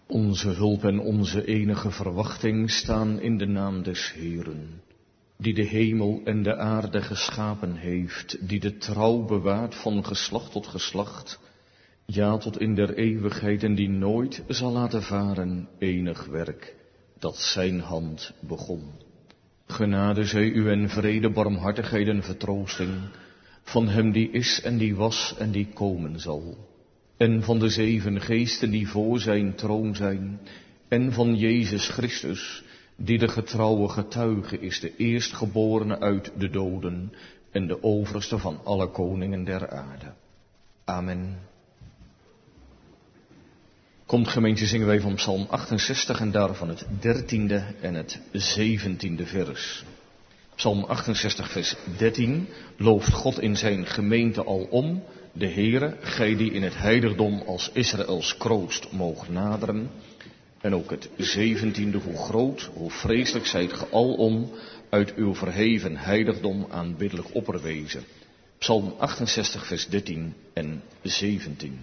Onze hulp en onze enige verwachting staan in de naam des Heeren, die de hemel en de aarde geschapen heeft, die de trouw bewaart van geslacht tot geslacht, ja tot in der eeuwigheid, en die nooit zal laten varen enig werk dat zijn hand begon. Genade zij u en vrede, barmhartigheid en vertroosting van hem die is en die was en die komen zal, en van de 7 geesten die voor zijn troon zijn, en van Jezus Christus, die de getrouwe getuige is, de eerstgeborene uit de doden en de overste van alle koningen der aarde. Amen. Komt gemeente, zingen wij van Psalm 68 en daarvan het 13e en het 17e vers. Psalm 68 vers 13, looft God in zijn gemeente alom, de Heere, gij die in het heiligdom als Israëls kroost moogt naderen. En ook het 17e, hoe groot, hoe vreselijk zijt ge alom uit uw verheven heiligdom aanbiddelijk opperwezen. Psalm 68 vers 13 en 17.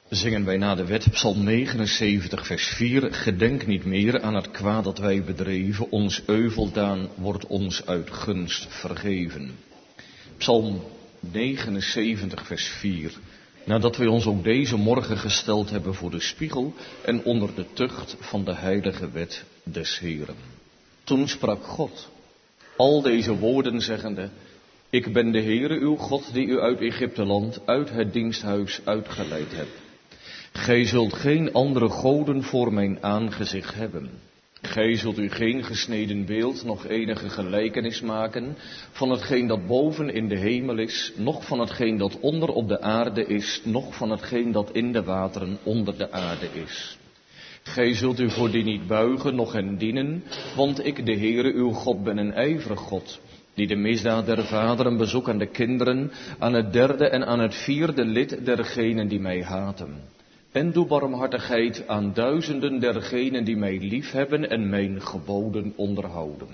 Zingen wij na de wet Psalm 79 vers 4. Gedenk niet meer aan het kwaad dat wij bedreven, ons euveldaan wordt ons uit gunst vergeven. Psalm 79 vers 4. Nadat wij ons ook deze morgen gesteld hebben voor de spiegel en onder de tucht van de heilige wet des Heeren. Toen sprak God, al deze woorden zeggende, ik ben de Heere uw God die u uit Egypteland, uit het diensthuis uitgeleid hebt. Gij zult geen andere goden voor mijn aangezicht hebben. Gij zult u geen gesneden beeld, nog enige gelijkenis maken van hetgeen dat boven in de hemel is, noch van hetgeen dat onder op de aarde is, noch van hetgeen dat in de wateren onder de aarde is. Gij zult u voor die niet buigen, noch hen dienen, want ik, de Heere uw God, ben een ijverig God, die de misdaad der vaderen bezoekt aan de kinderen, aan het derde en aan het vierde lid dergenen die mij haten. En doe barmhartigheid aan duizenden dergenen die mij liefhebben en mijn geboden onderhouden.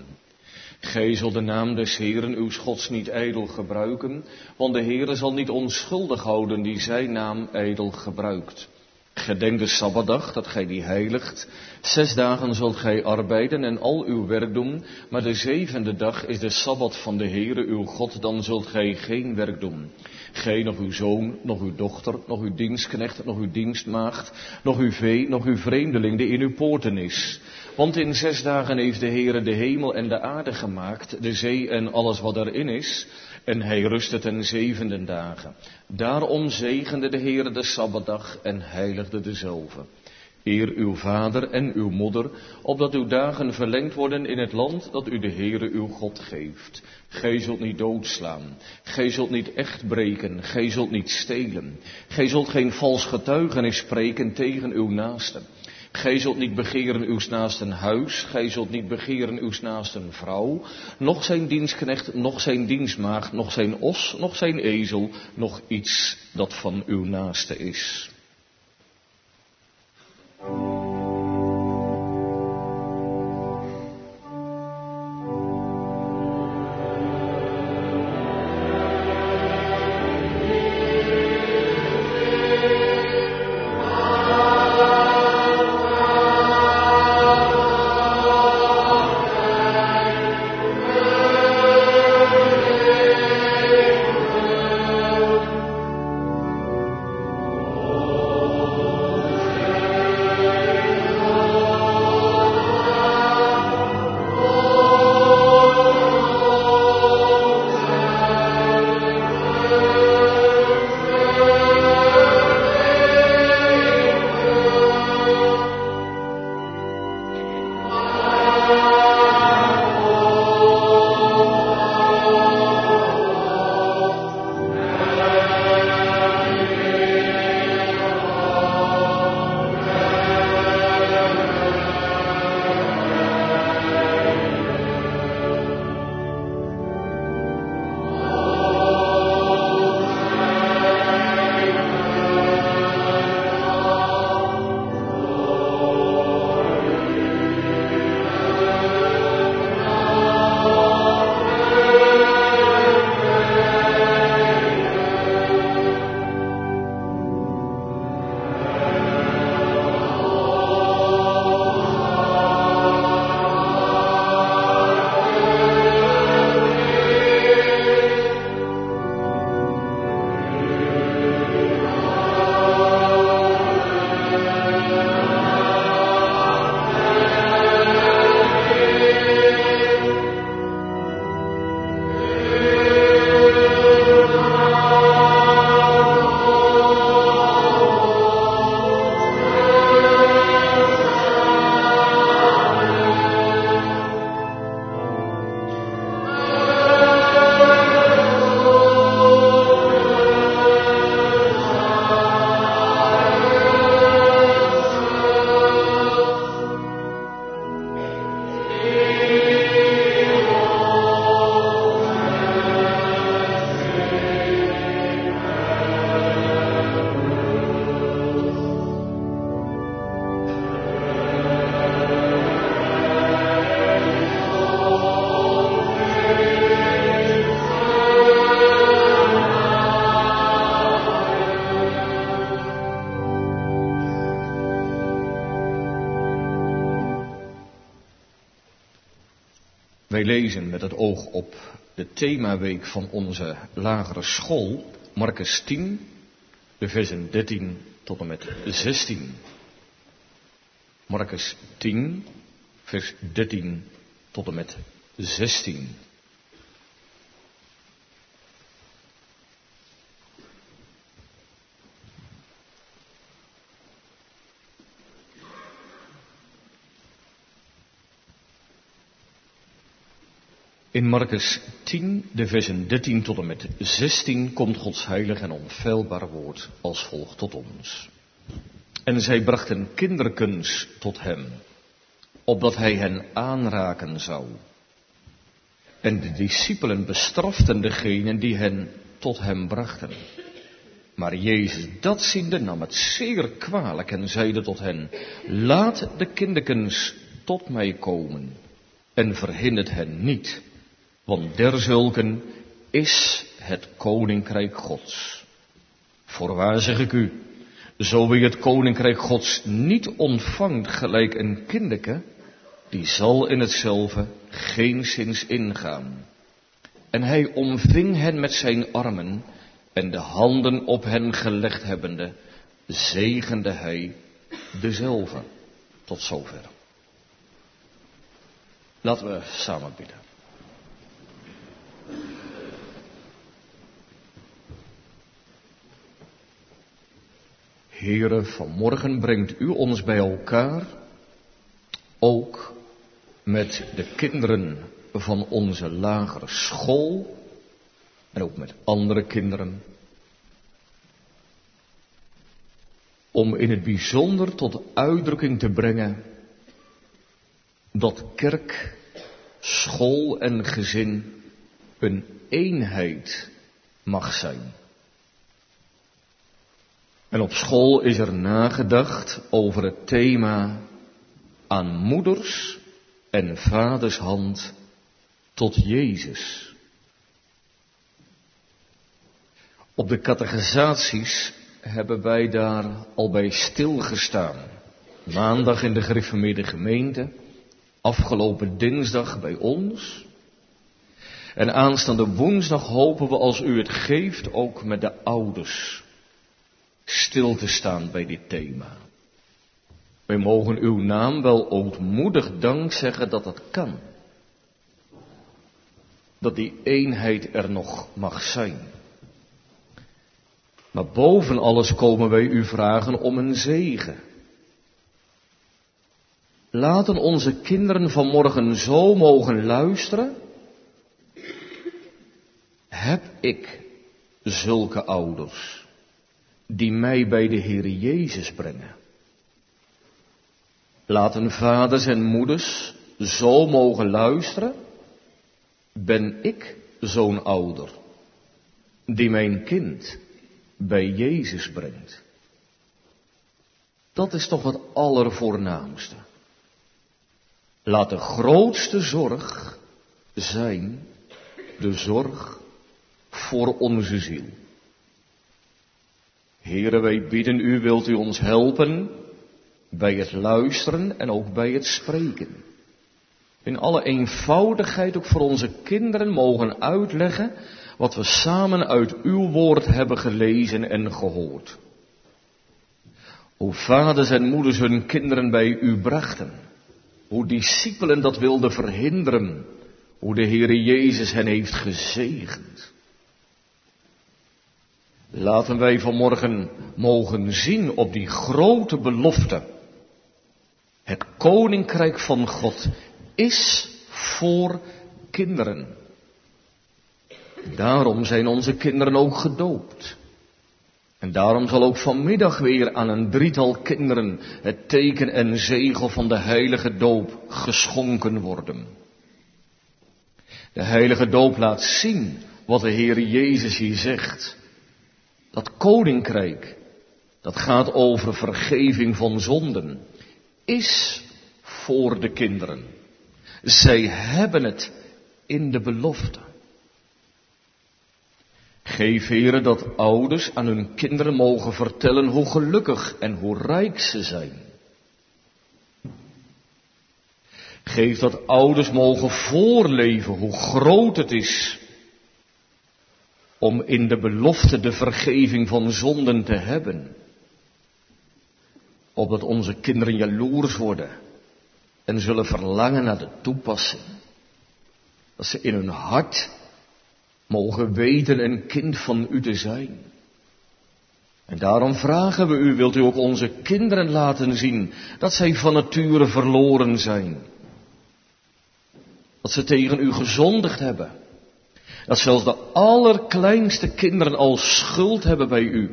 Gij zult de naam des Heeren uw Gods niet ijdel gebruiken, want de Heere zal niet onschuldig houden die zijn naam ijdel gebruikt. Gedenk de Sabbatdag, dat gij die heiligt. 6 dagen zult gij arbeiden en al uw werk doen, maar de 7e dag is de Sabbat van de Heere uw God, dan zult gij geen werk doen. Gij, nog uw zoon, nog uw dochter, nog uw dienstknecht, nog uw dienstmaagd, nog uw vee, nog uw vreemdeling die in uw poorten is. Want in 6 dagen heeft de Heere de hemel en de aarde gemaakt, de zee en alles wat erin is, en hij rustte ten 7e dagen. Daarom zegende de Heere de Sabbatdag en heiligde dezelve. Eer uw vader en uw moeder, opdat uw dagen verlengd worden in het land dat u de Heere uw God geeft. Gij zult niet doodslaan, gij zult niet echt breken, gij zult niet stelen. Gij zult geen vals getuigenis spreken tegen uw naaste. Gij zult niet begeren uws naasten huis, gij zult niet begeren uws naasten vrouw, noch zijn dienstknecht, noch zijn dienstmaagd, noch zijn os, noch zijn ezel, noch iets dat van uw naaste is. Oh Wij lezen met het oog op de themaweek van onze lagere school, Marcus 10, de versen 13 tot en met 16. Marcus 10, vers 13 tot en met 16. In Marcus 10, de versen 13 tot en met 16, komt Gods heilig en onfeilbaar woord als volgt tot ons. En zij brachten kinderkens tot hem, opdat hij hen aanraken zou. En de discipelen bestraften degenen die hen tot hem brachten. Maar Jezus dat ziende nam het zeer kwalijk en zeide tot hen, laat de kinderkens tot mij komen en verhindert hen niet. Want derzulken is het koninkrijk Gods. Voorwaar zeg ik u, zo wie het koninkrijk Gods niet ontvangt gelijk een kinderke, die zal in hetzelfde geenszins ingaan. En hij omving hen met zijn armen en de handen op hen gelegd hebbende, zegende hij dezelve. Tot zover. Laten we samen bidden. Heere, vanmorgen brengt u ons bij elkaar, ook met de kinderen van onze lagere school en ook met andere kinderen, om in het bijzonder tot uitdrukking te brengen dat kerk, school en gezin een eenheid mag zijn. En op school is er nagedacht over het thema aan moeders en vaders hand tot Jezus. Op de catechisaties hebben wij daar al bij stilgestaan. Maandag in de gereformeerde gemeente, afgelopen dinsdag bij ons. En aanstaande woensdag hopen we, als u het geeft, ook met de ouders stil te staan bij dit thema. Wij mogen uw naam wel ootmoedig dank zeggen dat dat kan. Dat die eenheid er nog mag zijn. Maar boven alles komen wij u vragen om een zegen. Laten onze kinderen vanmorgen zo mogen luisteren. Heb ik zulke ouders die mij bij de Heer Jezus brengen? Laten vaders en moeders zo mogen luisteren. Ben ik zo'n ouder die mijn kind bij Jezus brengt? Dat is toch het allervoornaamste. Laat de grootste zorg zijn de zorg voor onze ziel. Heere, wij bidden u, wilt u ons helpen bij het luisteren en ook bij het spreken. In alle eenvoudigheid ook voor onze kinderen mogen uitleggen wat we samen uit uw woord hebben gelezen en gehoord. Hoe vaders en moeders hun kinderen bij u brachten. Hoe discipelen dat wilden verhinderen. Hoe de Heere Jezus hen heeft gezegend. Laten wij vanmorgen mogen zien op die grote belofte. Het koninkrijk van God is voor kinderen. Daarom zijn onze kinderen ook gedoopt. En daarom zal ook vanmiddag weer aan een drietal kinderen het teken en zegel van de heilige doop geschonken worden. De heilige doop laat zien wat de Heer Jezus hier zegt. Dat koninkrijk, dat gaat over vergeving van zonden, is voor de kinderen. Zij hebben het in de belofte. Geef, Heere, dat ouders aan hun kinderen mogen vertellen hoe gelukkig en hoe rijk ze zijn. Geef dat ouders mogen voorleven hoe groot het is om in de belofte de vergeving van zonden te hebben. Opdat onze kinderen jaloers worden en zullen verlangen naar de toepassing. Dat ze in hun hart mogen weten een kind van u te zijn. En daarom vragen we u, wilt u ook onze kinderen laten zien dat zij van nature verloren zijn. Dat ze tegen u gezondigd hebben. Dat zelfs de allerkleinste kinderen al schuld hebben bij u.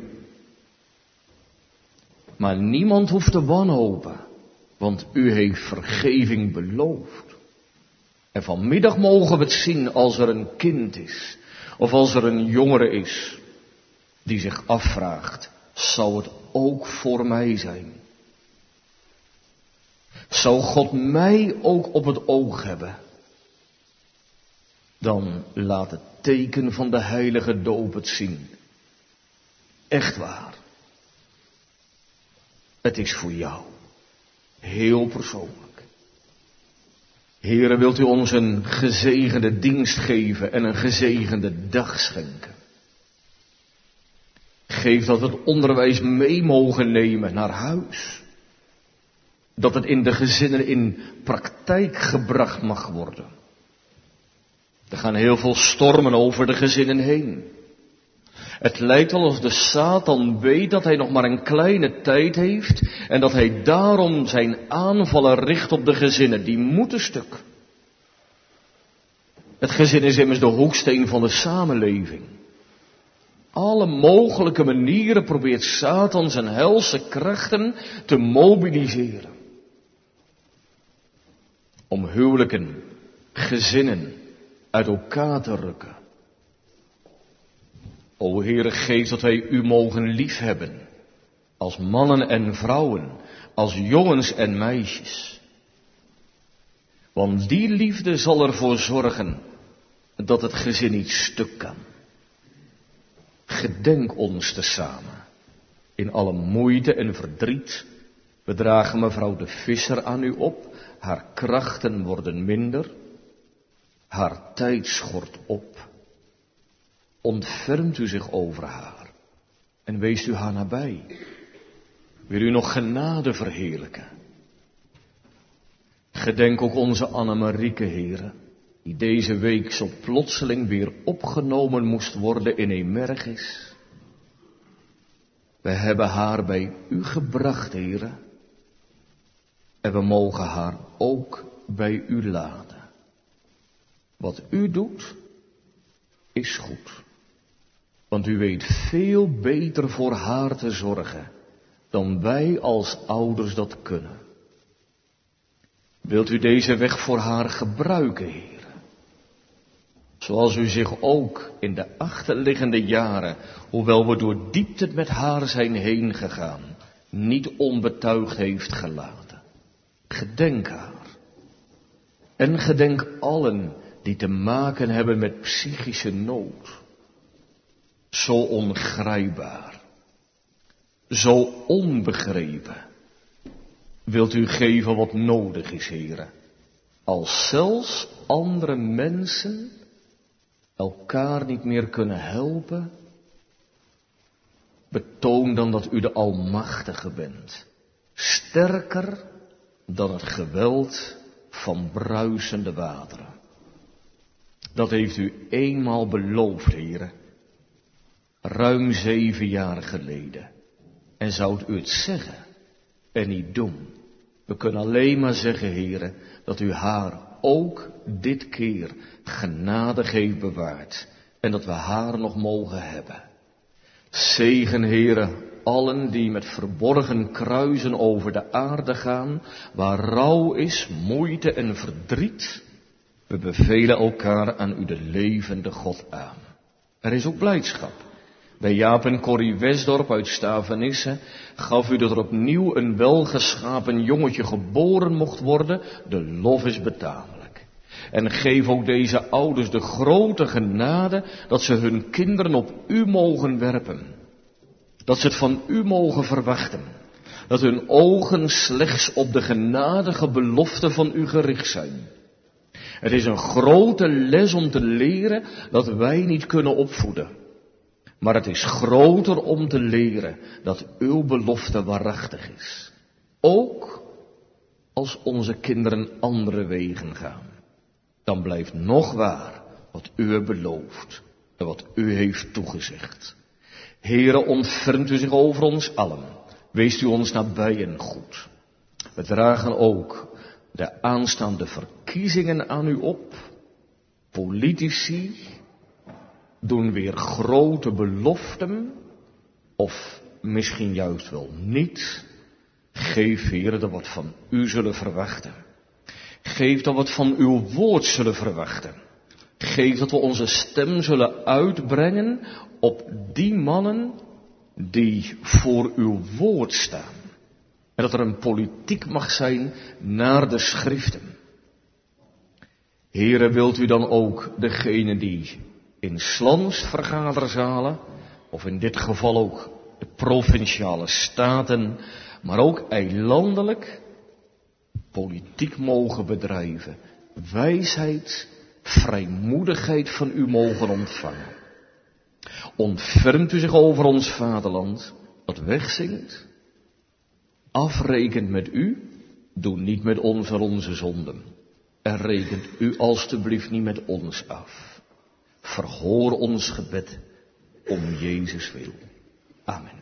Maar niemand hoeft te wanhopen, want u heeft vergeving beloofd. En vanmiddag mogen we het zien als er een kind is, of als er een jongere is, die zich afvraagt, zou het ook voor mij zijn? Zou God mij ook op het oog hebben? Dan laat het teken van de heilige doop het zien. Echt waar. Het is voor jou. Heel persoonlijk. Heere, wilt u ons een gezegende dienst geven en een gezegende dag schenken? Geef dat we het onderwijs mee mogen nemen naar huis. Dat het in de gezinnen in praktijk gebracht mag worden. Er gaan heel veel stormen over de gezinnen heen. Het lijkt wel alsof de Satan weet dat hij nog maar een kleine tijd heeft en dat hij daarom zijn aanvallen richt op de gezinnen. Die moeten stuk. Het gezin is immers de hoeksteen van de samenleving. Alle mogelijke manieren probeert Satan zijn helse krachten te mobiliseren. Om huwelijken, gezinnen uit elkaar te rukken. O Heere, geef dat wij u mogen liefhebben. Als mannen en vrouwen, als jongens en meisjes. Want die liefde zal ervoor zorgen dat het gezin niet stuk kan. Gedenk ons tezamen. In alle moeite en verdriet. We dragen mevrouw de Visser aan u op. Haar krachten worden minder. Haar tijd schort op. Ontfermt u zich over haar. En wees u haar nabij. Wil u nog genade verheerlijken. Gedenk ook onze Annemarieke, Heere. Die deze week zo plotseling weer opgenomen moest worden in Emergis. We hebben haar bij u gebracht, Heere. En we mogen haar ook bij u laten. Wat u doet, is goed. Want u weet veel beter voor haar te zorgen dan wij als ouders dat kunnen. Wilt u deze weg voor haar gebruiken, Heer? Zoals u zich ook in de achterliggende jaren, hoewel we door diepte met haar zijn heen gegaan, niet onbetuigd heeft gelaten. Gedenk haar. En gedenk allen die te maken hebben met psychische nood. Zo ongrijpbaar. Zo onbegrepen. Wilt u geven wat nodig is, Heere. Als zelfs andere mensen elkaar niet meer kunnen helpen. Betoon dan dat u de Almachtige bent. Sterker dan het geweld van bruisende wateren. Dat heeft u eenmaal beloofd, Heere. Ruim 7 jaar geleden. En zoudt u het zeggen en niet doen. We kunnen alleen maar zeggen, Heere, dat u haar ook dit keer genadig heeft bewaard. En dat we haar nog mogen hebben. Zegen, Heere, allen die met verborgen kruisen over de aarde gaan, waar rouw is, moeite en verdriet. We bevelen elkaar aan u de levende God aan. Er is ook blijdschap. Bij Jaap en Corrie Wesdorp uit Stavenisse gaf u dat er opnieuw een welgeschapen jongetje geboren mocht worden. De lof is betamelijk. En geef ook deze ouders de grote genade dat ze hun kinderen op u mogen werpen. Dat ze het van u mogen verwachten. Dat hun ogen slechts op de genadige belofte van u gericht zijn. Het is een grote les om te leren dat wij niet kunnen opvoeden. Maar het is groter om te leren dat uw belofte waarachtig is. Ook als onze kinderen andere wegen gaan. Dan blijft nog waar wat u belooft en wat u heeft toegezegd. Heere, ontfermt u zich over ons allen. Wees u ons nabij en goed. We dragen ook de aanstaande verkiezingen aan u op. Politici doen weer grote beloften, of misschien juist wel niet. Geef, Heere, dat we wat van u zullen verwachten. Geef dat we wat van uw woord zullen verwachten. Geef dat we onze stem zullen uitbrengen op die mannen die voor uw woord staan. En dat er een politiek mag zijn naar de schriften. Heere, wilt u dan ook degene die in slansvergaderzalen, of in dit geval ook de provinciale staten, maar ook eilandelijk, politiek mogen bedrijven, wijsheid, vrijmoedigheid van u mogen ontvangen. Ontfermt u zich over ons vaderland, dat wegzinkt. Afrekent met u, doe niet met ons en onze zonden. En rekent u alstublieft niet met ons af. Verhoor ons gebed om Jezus wil. Amen.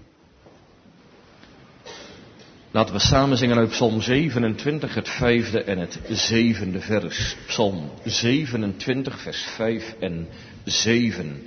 Laten we samen zingen uit Psalm 27, het 5e en het 7e vers. Psalm 27, vers 5 en 7.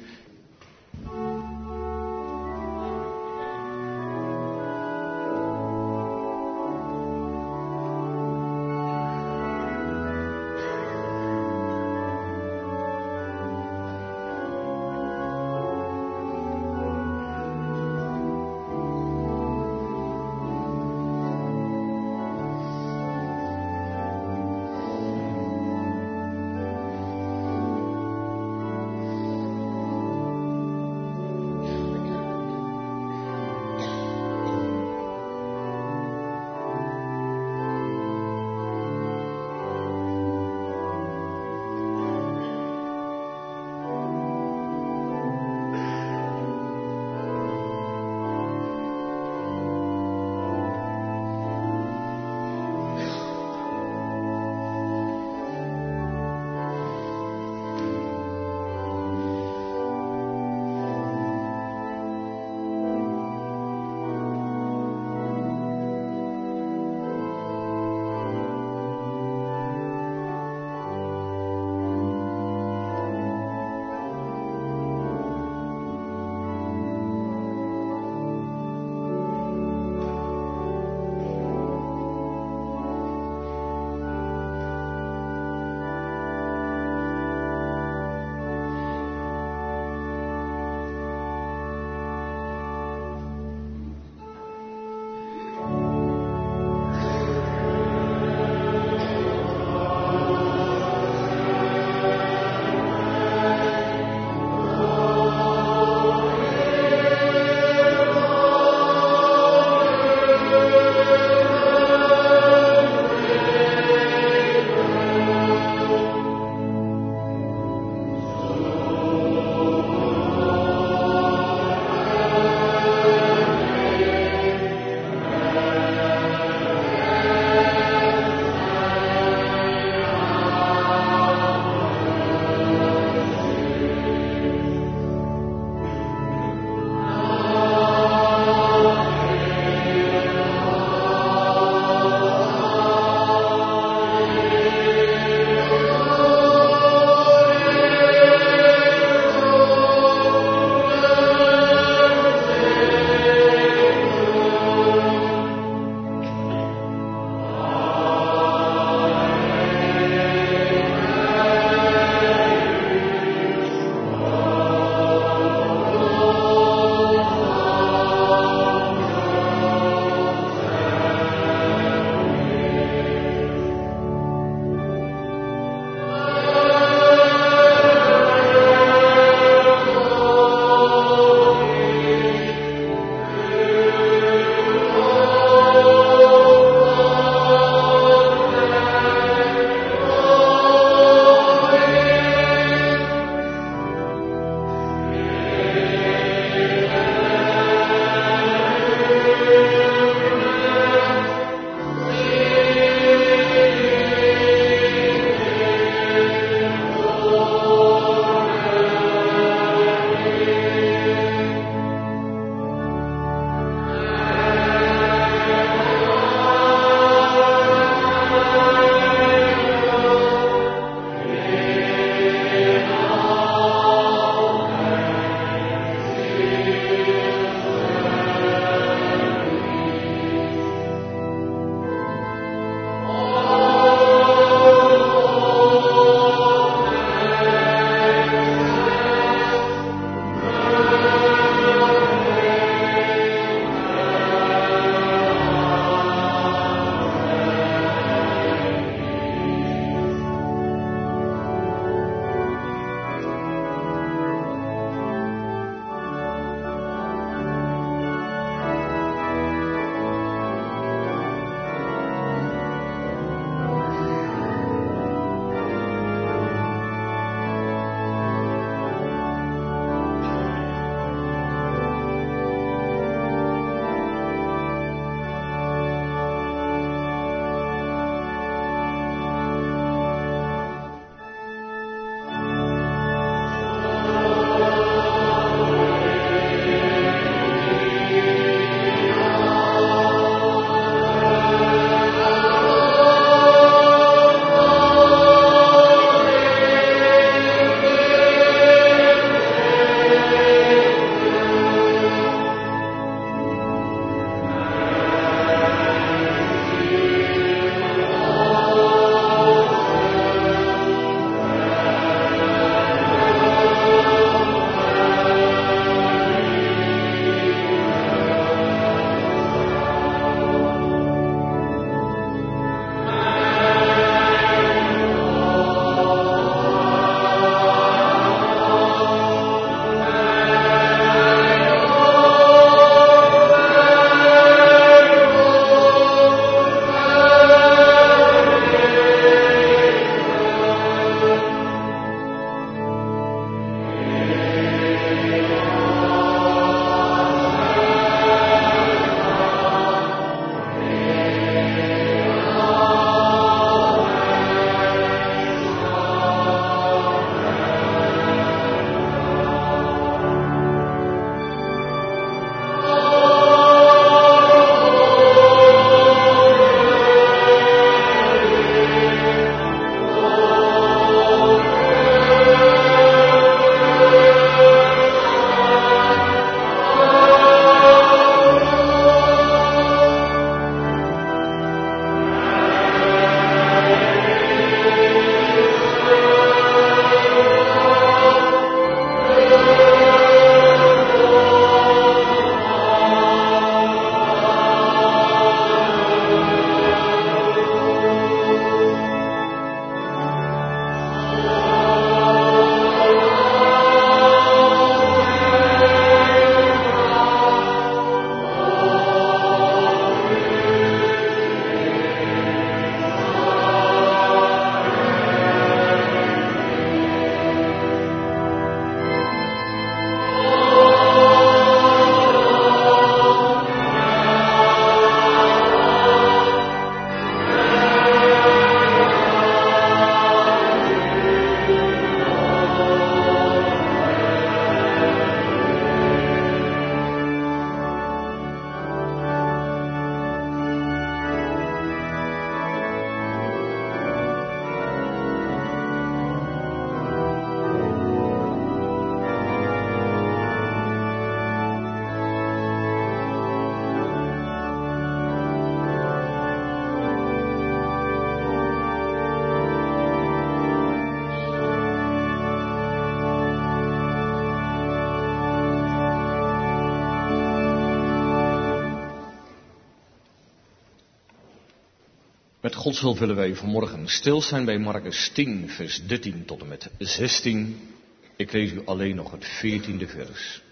Met Gods hulp willen wij vanmorgen stil zijn bij Markus 10, vers 13 tot en met 16. Ik lees u alleen nog het 14e vers.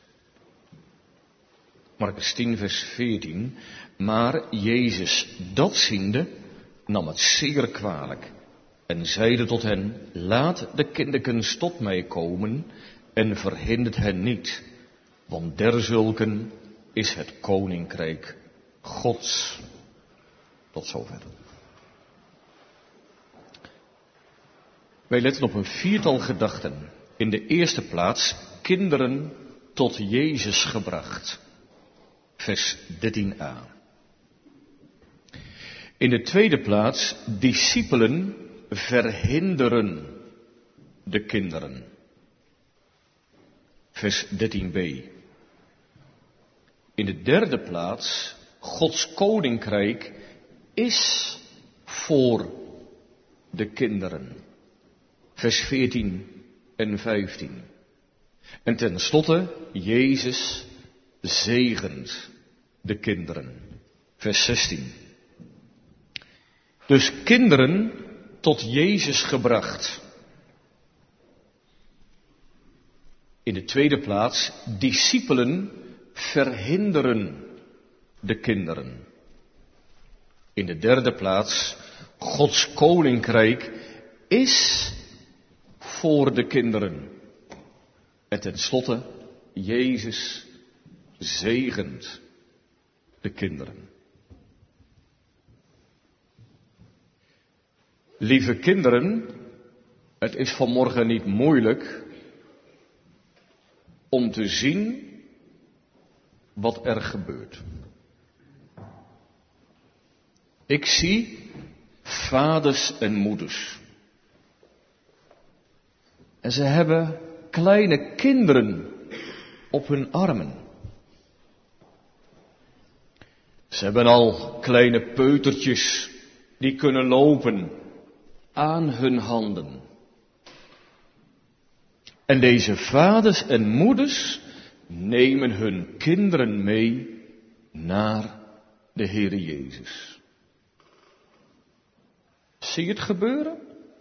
Markus 10, vers 14. Maar Jezus dat ziende, nam het zeer kwalijk en zeide tot hen, laat de kinderkens tot mij komen en verhindert hen niet, want derzulken is het koninkrijk Gods. Tot zover. Wij letten op een viertal gedachten. In de eerste plaats kinderen tot Jezus gebracht. Vers 13a. In de tweede plaats discipelen verhinderen de kinderen. Vers 13b. In de derde plaats Gods koninkrijk is voor de kinderen. Vers 14 en 15. En tenslotte, Jezus zegent de kinderen. Vers 16. Dus kinderen tot Jezus gebracht. In de tweede plaats, discipelen verhinderen de kinderen. In de derde plaats, Gods koninkrijk is voor de kinderen. En tenslotte, Jezus zegent de kinderen. Lieve kinderen, het is vanmorgen niet moeilijk om te zien wat er gebeurt. Ik zie vaders en moeders. En ze hebben kleine kinderen op hun armen. Ze hebben al kleine peutertjes die kunnen lopen aan hun handen. En deze vaders en moeders nemen hun kinderen mee naar de Heere Jezus. Zie je het gebeuren?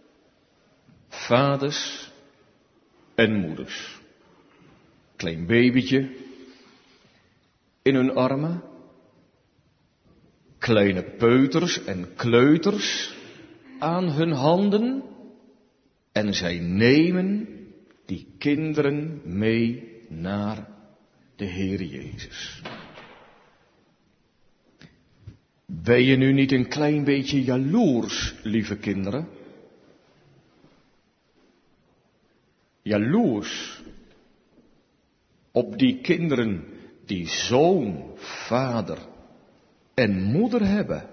Vaders en moeders. Klein babytje in hun armen. Kleine peuters en kleuters aan hun handen. En zij nemen die kinderen mee naar de Heere Jezus. Ben je nu niet een klein beetje jaloers, lieve kinderen? Jaloers op die kinderen die zo'n vader en moeder hebben.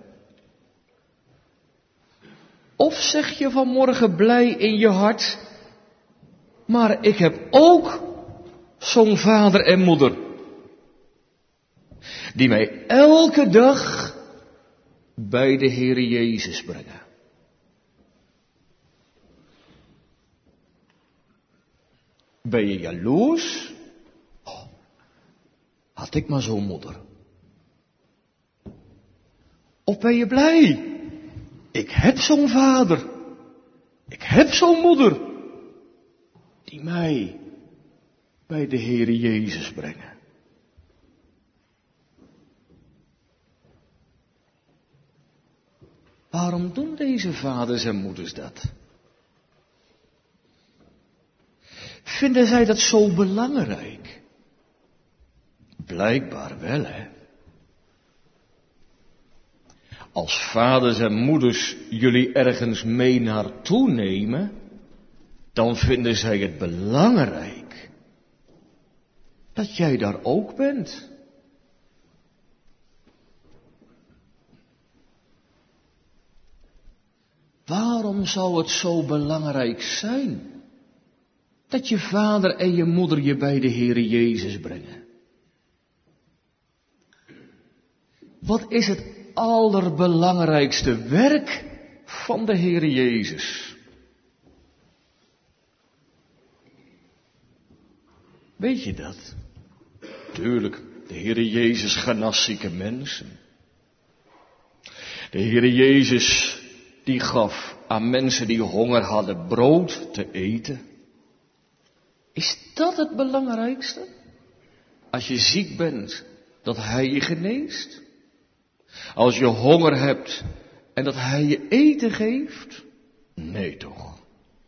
Of zeg je vanmorgen blij in je hart, maar ik heb ook zo'n vader en moeder, die mij elke dag bij de Heere Jezus brengen. Ben je jaloers? Oh, had ik maar zo'n moeder. Of ben je blij? Ik heb zo'n vader. Ik heb zo'n moeder. Die mij bij de Heere Jezus brengen. Waarom doen deze vaders en moeders dat? Vinden zij dat zo belangrijk? Blijkbaar wel, hè. Als vaders en moeders jullie ergens mee naartoe nemen, dan vinden zij het belangrijk dat jij daar ook bent. Waarom zou het zo belangrijk zijn dat je vader en je moeder je bij de Heere Jezus brengen? Wat is het allerbelangrijkste werk van de Heere Jezus? Weet je dat? Tuurlijk, de Heere Jezus genas zieke mensen. De Heere Jezus die gaf aan mensen die honger hadden brood te eten. Is dat het belangrijkste? Als je ziek bent, dat Hij je geneest? Als je honger hebt en dat Hij je eten geeft? Nee toch.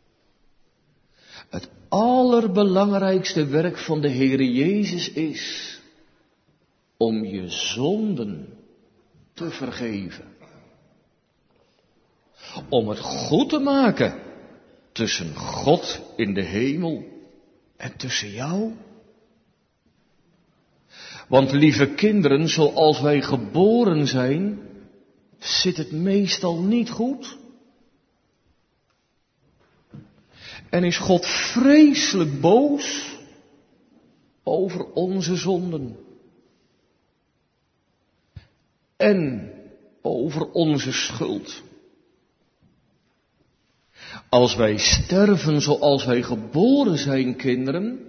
Het allerbelangrijkste werk van de Heere Jezus is om je zonden te vergeven. Om het goed te maken tussen God in de hemel en tussen jou. Want lieve kinderen, zoals wij geboren zijn, zit het meestal niet goed. En is God vreselijk boos over onze zonden. En over onze schuld. Als wij sterven zoals wij geboren zijn, kinderen,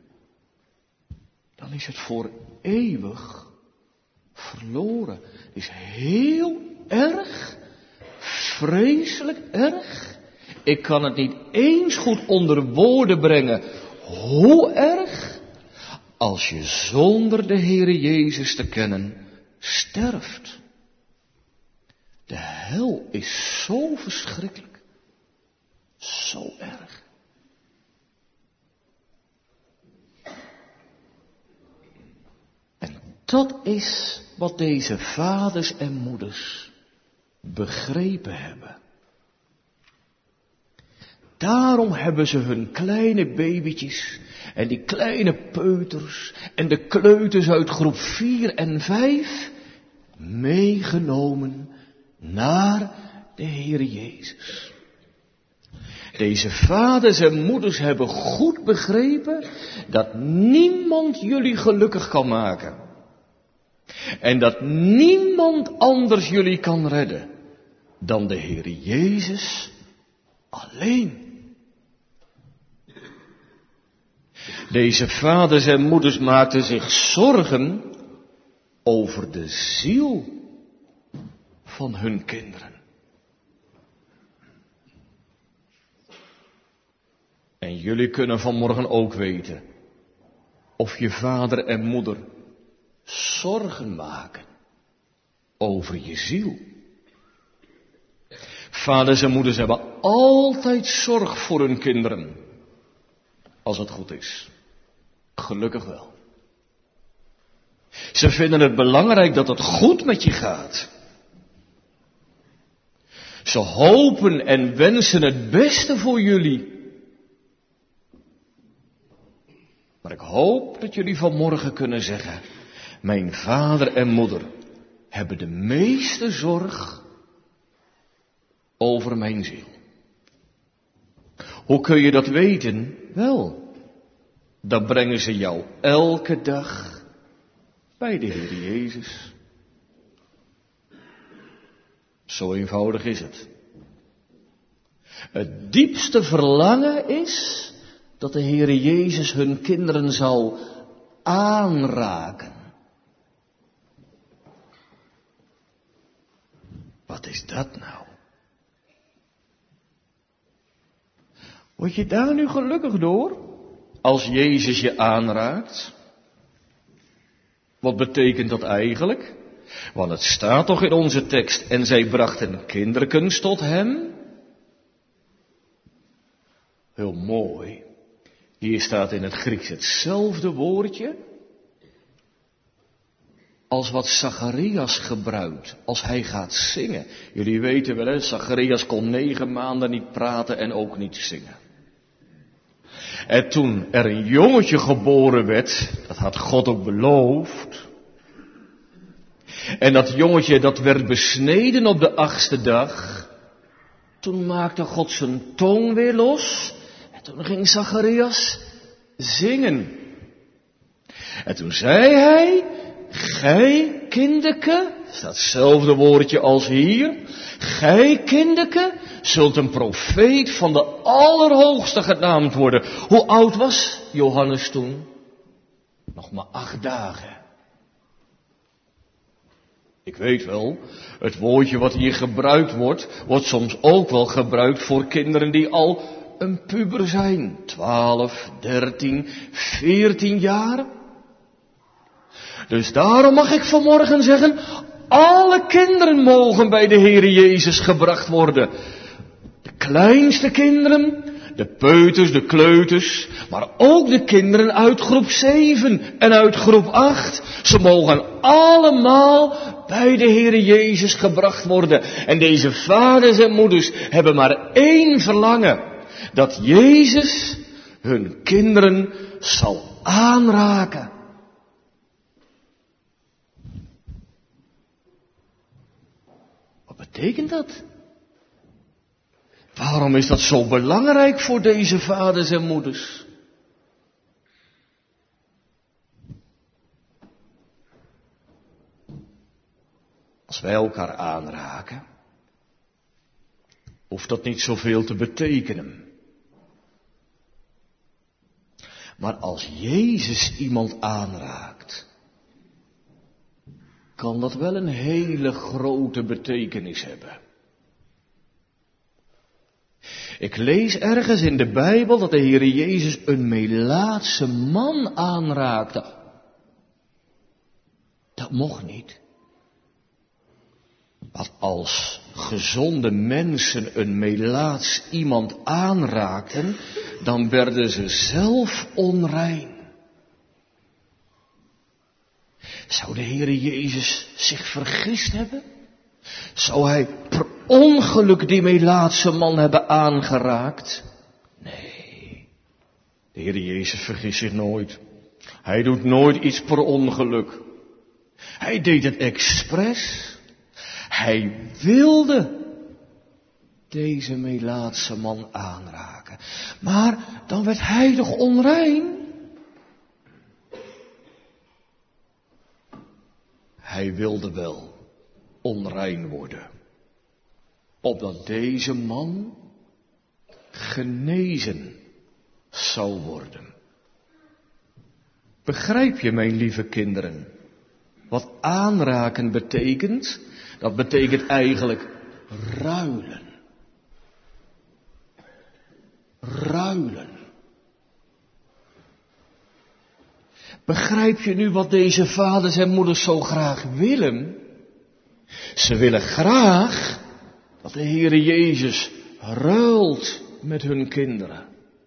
dan is het voor eeuwig verloren. Het is heel erg, vreselijk erg. Ik kan het niet eens goed onder woorden brengen. Hoe erg als je zonder de Heere Jezus te kennen sterft. De hel is zo verschrikkelijk. Zo erg. En dat is wat deze vaders en moeders begrepen hebben. Daarom hebben ze hun kleine babytjes en die kleine peuters en de kleuters uit groep 4 en 5 meegenomen naar de Heere Jezus. Deze vaders en moeders hebben goed begrepen dat niemand jullie gelukkig kan maken. En dat niemand anders jullie kan redden dan de Heere Jezus alleen. Deze vaders en moeders maakten zich zorgen over de ziel van hun kinderen. En jullie kunnen vanmorgen ook weten of je vader en moeder zorgen maken over je ziel. Vaders en moeders hebben altijd zorg voor hun kinderen, als het goed is. Gelukkig wel. Ze vinden het belangrijk dat het goed met je gaat. Ze hopen en wensen het beste voor jullie. Maar ik hoop dat jullie vanmorgen kunnen zeggen, mijn vader en moeder hebben de meeste zorg over mijn ziel. Hoe kun je dat weten? Wel, dan brengen ze jou elke dag bij de Heer Jezus. Zo eenvoudig is het. Het diepste verlangen is dat de Heere Jezus hun kinderen zal aanraken. Wat is dat nou? Word je daar nu gelukkig door? Als Jezus je aanraakt? Wat betekent dat eigenlijk? Want het staat toch in onze tekst, en zij brachten kinderkens tot hem? Heel mooi. Hier staat in het Grieks hetzelfde woordje als wat Zacharias gebruikt als hij gaat zingen. Jullie weten wel, hè, Zacharias kon 9 maanden niet praten en ook niet zingen. En toen er een jongetje geboren werd, dat had God ook beloofd. En dat jongetje dat werd besneden op de 8e dag. Toen maakte God zijn tong weer los. En toen ging Zacharias zingen. En toen zei hij, gij kindeke, staat hetzelfde woordje als hier. Gij kindeke, zult een profeet van de Allerhoogste genaamd worden. Hoe oud was Johannes toen? Nog maar 8 dagen. Ik weet wel, het woordje wat hier gebruikt wordt soms ook wel gebruikt voor kinderen die al een puber zijn. 12, 13, 14 jaar. Dus daarom mag ik vanmorgen zeggen, alle kinderen mogen bij de Heere Jezus gebracht worden. De kleinste kinderen, de peuters, de kleuters, maar ook de kinderen uit groep 7 en uit groep 8. Ze mogen allemaal bij de Heere Jezus gebracht worden. En deze vaders en moeders hebben maar één verlangen. Dat Jezus hun kinderen zal aanraken. Wat betekent dat? Waarom is dat zo belangrijk voor deze vaders en moeders? Als wij elkaar aanraken, hoeft dat niet zoveel te betekenen. Maar als Jezus iemand aanraakt, kan dat wel een hele grote betekenis hebben. Ik lees ergens in de Bijbel dat de Heere Jezus een Melaatse man aanraakte. Dat mocht niet. Want als gezonde mensen een Melaats iemand aanraakten, dan werden ze zelf onrein. Zou de Heere Jezus zich vergist hebben? Zou hij per ongeluk die Melaatse man hebben aangeraakt? Nee, de Heere Jezus vergist zich nooit. Hij doet nooit iets per ongeluk. Hij deed het expres. Hij wilde deze Melaatse man aanraken. Maar dan werd hij toch onrein? Hij wilde wel onrein worden, opdat deze man genezen zou worden. Begrijp je, mijn lieve kinderen, wat aanraken betekent? Dat betekent eigenlijk ruilen. Ruilen. Begrijp je nu wat deze vaders en moeders zo graag willen? Ze willen graag dat de Heere Jezus ruilt met hun kinderen.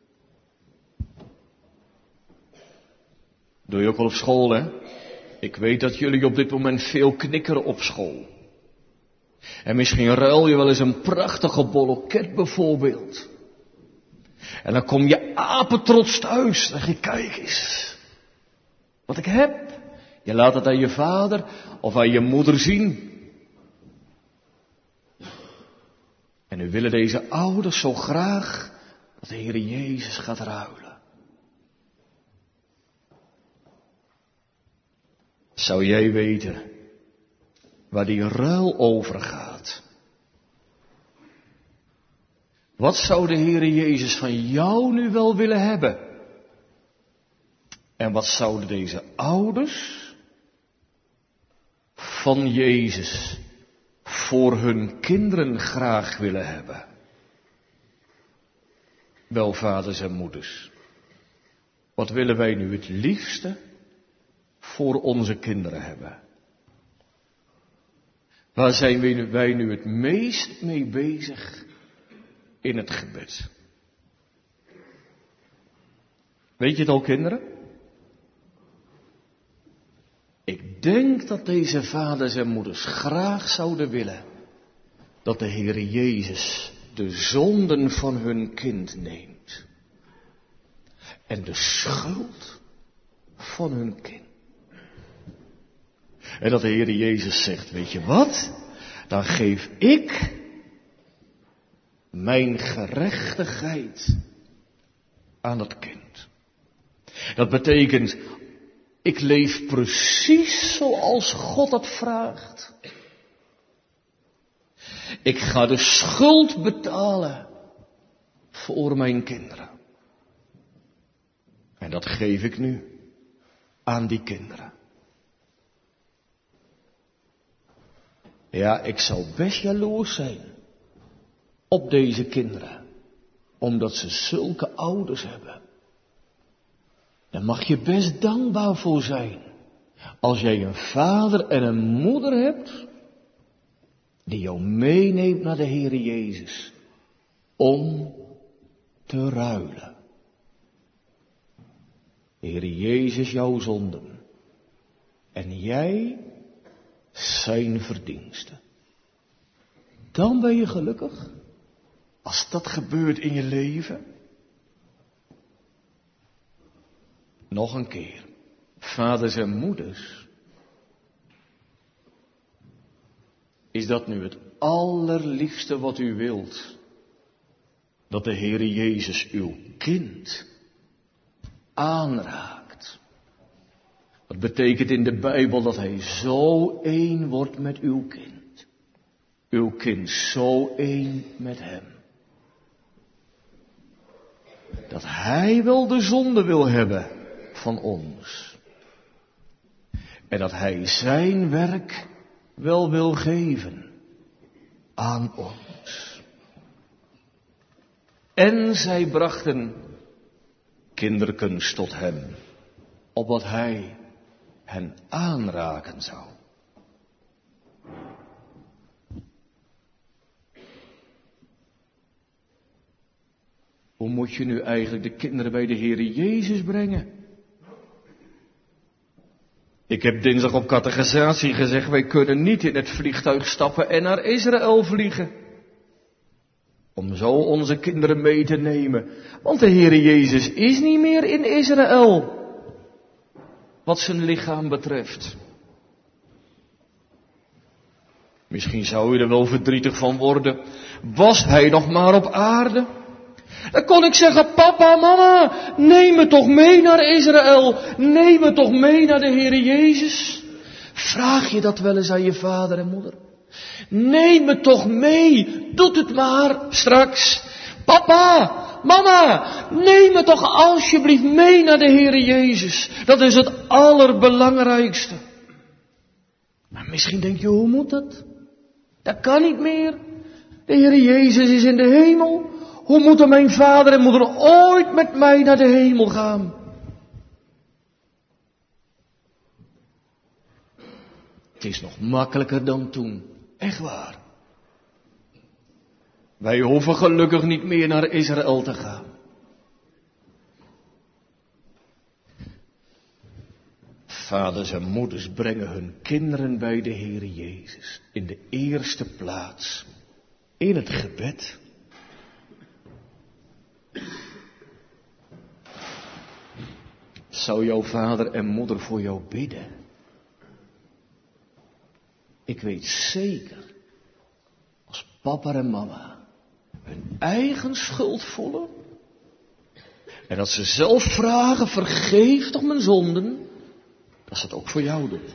Doe je ook wel op school, hè? Ik weet dat jullie op dit moment veel knikkeren op school. En misschien ruil je wel eens een prachtige bolloket bijvoorbeeld. En dan kom je apetrots thuis. Dan zeg je, kijk eens wat ik heb. Je laat het aan je vader of aan je moeder zien. En nu willen deze ouders zo graag dat de Heere Jezus gaat ruilen. Zou jij weten waar die ruil over gaat? Wat zou de Heere Jezus van jou nu wel willen hebben? En wat zouden deze ouders van Jezus voor hun kinderen graag willen hebben? Wel, vaders en moeders, wat willen wij nu het liefste voor onze kinderen hebben? Waar zijn wij nu het meest mee bezig in het gebed? Weet je het al, kinderen? Ik denk dat deze vaders en moeders graag zouden willen dat de Heere Jezus de zonden van hun kind neemt. En de schuld van hun kind. En dat de Heere Jezus zegt, weet je wat? Dan geef ik mijn gerechtigheid aan dat kind. Dat betekent, ik leef precies zoals God het vraagt. Ik ga de schuld betalen voor mijn kinderen. En dat geef ik nu aan die kinderen. Ja, ik zou best jaloers zijn op deze kinderen, omdat ze zulke ouders hebben. Daar mag je best dankbaar voor zijn, als jij een vader en een moeder hebt, die jou meeneemt naar de Heere Jezus, om te ruilen. De Heere Jezus jouw zonden, en jij zijn verdiensten. Dan ben je gelukkig, als dat gebeurt in je leven. Nog een keer, vaders en moeders. Is dat nu het allerliefste wat u wilt? Dat de Heere Jezus uw kind aanraakt. Dat betekent in de Bijbel dat Hij zo één wordt met uw kind. Uw kind zo één met Hem. Dat Hij wel de zonde wil hebben van ons. En dat Hij zijn werk wel wil geven aan ons. En zij brachten kinderkens tot Hem, opdat Hij hen aanraken zou. Hoe moet je nu eigenlijk de kinderen bij de Heere Jezus brengen? Ik heb dinsdag op catechisatie gezegd, wij kunnen niet in het vliegtuig stappen en naar Israël vliegen. Om zo onze kinderen mee te nemen. Want de Heere Jezus is niet meer in Israël. Wat zijn lichaam betreft. Misschien zou u er wel verdrietig van worden. Was Hij nog maar op aarde? Dan kon ik zeggen, papa, mama, neem me toch mee naar Israël. Neem me toch mee naar de Heere Jezus. Vraag je dat wel eens aan je vader en moeder? Neem me toch mee. Doet het maar straks. Papa, mama, neem me toch alsjeblieft mee naar de Heere Jezus. Dat is het allerbelangrijkste. Maar misschien denk je, hoe moet dat? Dat kan niet meer. De Heere Jezus is in de hemel. Hoe moeten mijn vader en moeder ooit met mij naar de hemel gaan? Het is nog makkelijker dan toen. Echt waar. Wij hoeven gelukkig niet meer naar Israël te gaan. Vaders en moeders brengen hun kinderen bij de Heere Jezus. In de eerste plaats. In het gebed. Zou jouw vader en moeder voor jou bidden? Ik weet zeker, als papa en mama hun eigen schuld voelen, en dat ze zelf vragen, vergeef toch mijn zonden, dat ze het ook voor jou doen.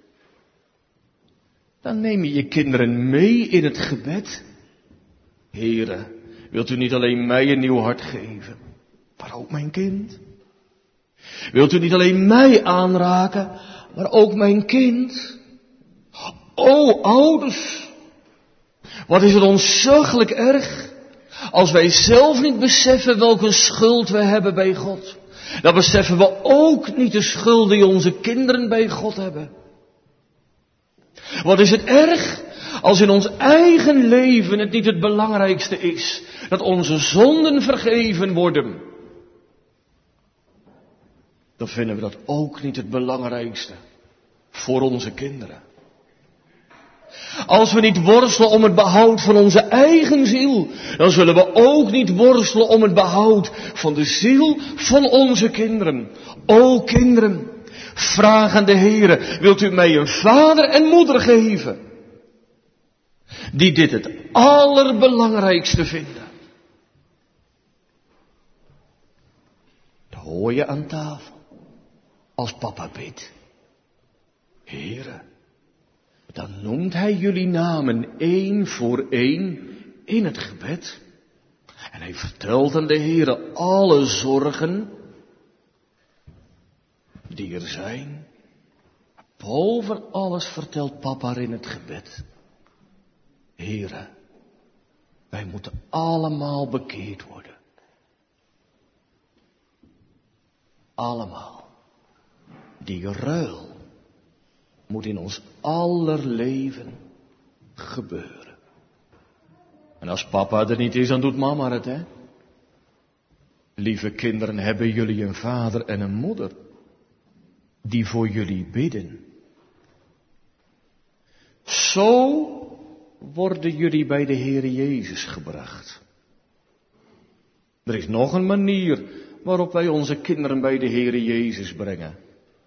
Dan neem je je kinderen mee in het gebed. Heere, wilt u niet alleen mij een nieuw hart geven, maar ook mijn kind? Wilt u niet alleen mij aanraken, maar ook mijn kind? O ouders, wat is het ontzaglijk erg als wij zelf niet beseffen welke schuld we hebben bij God. Dan beseffen we ook niet de schuld die onze kinderen bij God hebben. Wat is het erg als in ons eigen leven het niet het belangrijkste is dat onze zonden vergeven worden. Dan vinden we dat ook niet het belangrijkste voor onze kinderen. Als we niet worstelen om het behoud van onze eigen ziel, dan zullen we ook niet worstelen om het behoud van de ziel van onze kinderen. O kinderen, vraag aan de Heere, wilt u mij een vader en moeder geven, die dit het allerbelangrijkste vinden? Dan hoor je aan tafel, als papa bidt, Heere, dan noemt Hij jullie namen één voor één in het gebed. En Hij vertelt aan de Heere alle zorgen die er zijn. Boven alles vertelt papa in het gebed. Heere, wij moeten allemaal bekeerd worden. Allemaal. Die ruil moet in ons aller leven gebeuren. En als papa er niet is, dan doet mama het, hè? Lieve kinderen, hebben jullie een vader en een moeder die voor jullie bidden? Zo worden jullie bij de Heere Jezus gebracht. Er is nog een manier waarop wij onze kinderen bij de Heere Jezus brengen.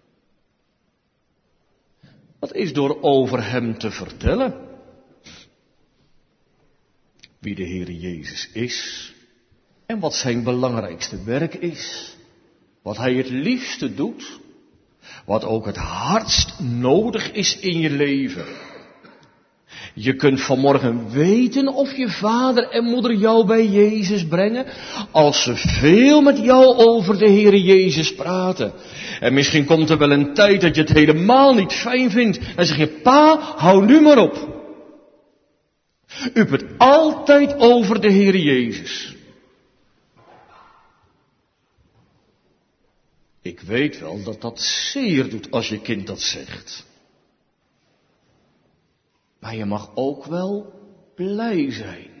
Dat is door over Hem te vertellen. Wie de Heere Jezus is en wat zijn belangrijkste werk is. Wat Hij het liefste doet. Wat ook het hardst nodig is in je leven. Je kunt vanmorgen weten of je vader en moeder jou bij Jezus brengen, als ze veel met jou over de Heere Jezus praten. En misschien komt er wel een tijd dat je het helemaal niet fijn vindt. Dan zeg je, pa, hou nu maar op. U hebt het altijd over de Heere Jezus. Ik weet wel dat dat zeer doet als je kind dat zegt. Maar je mag ook wel blij zijn.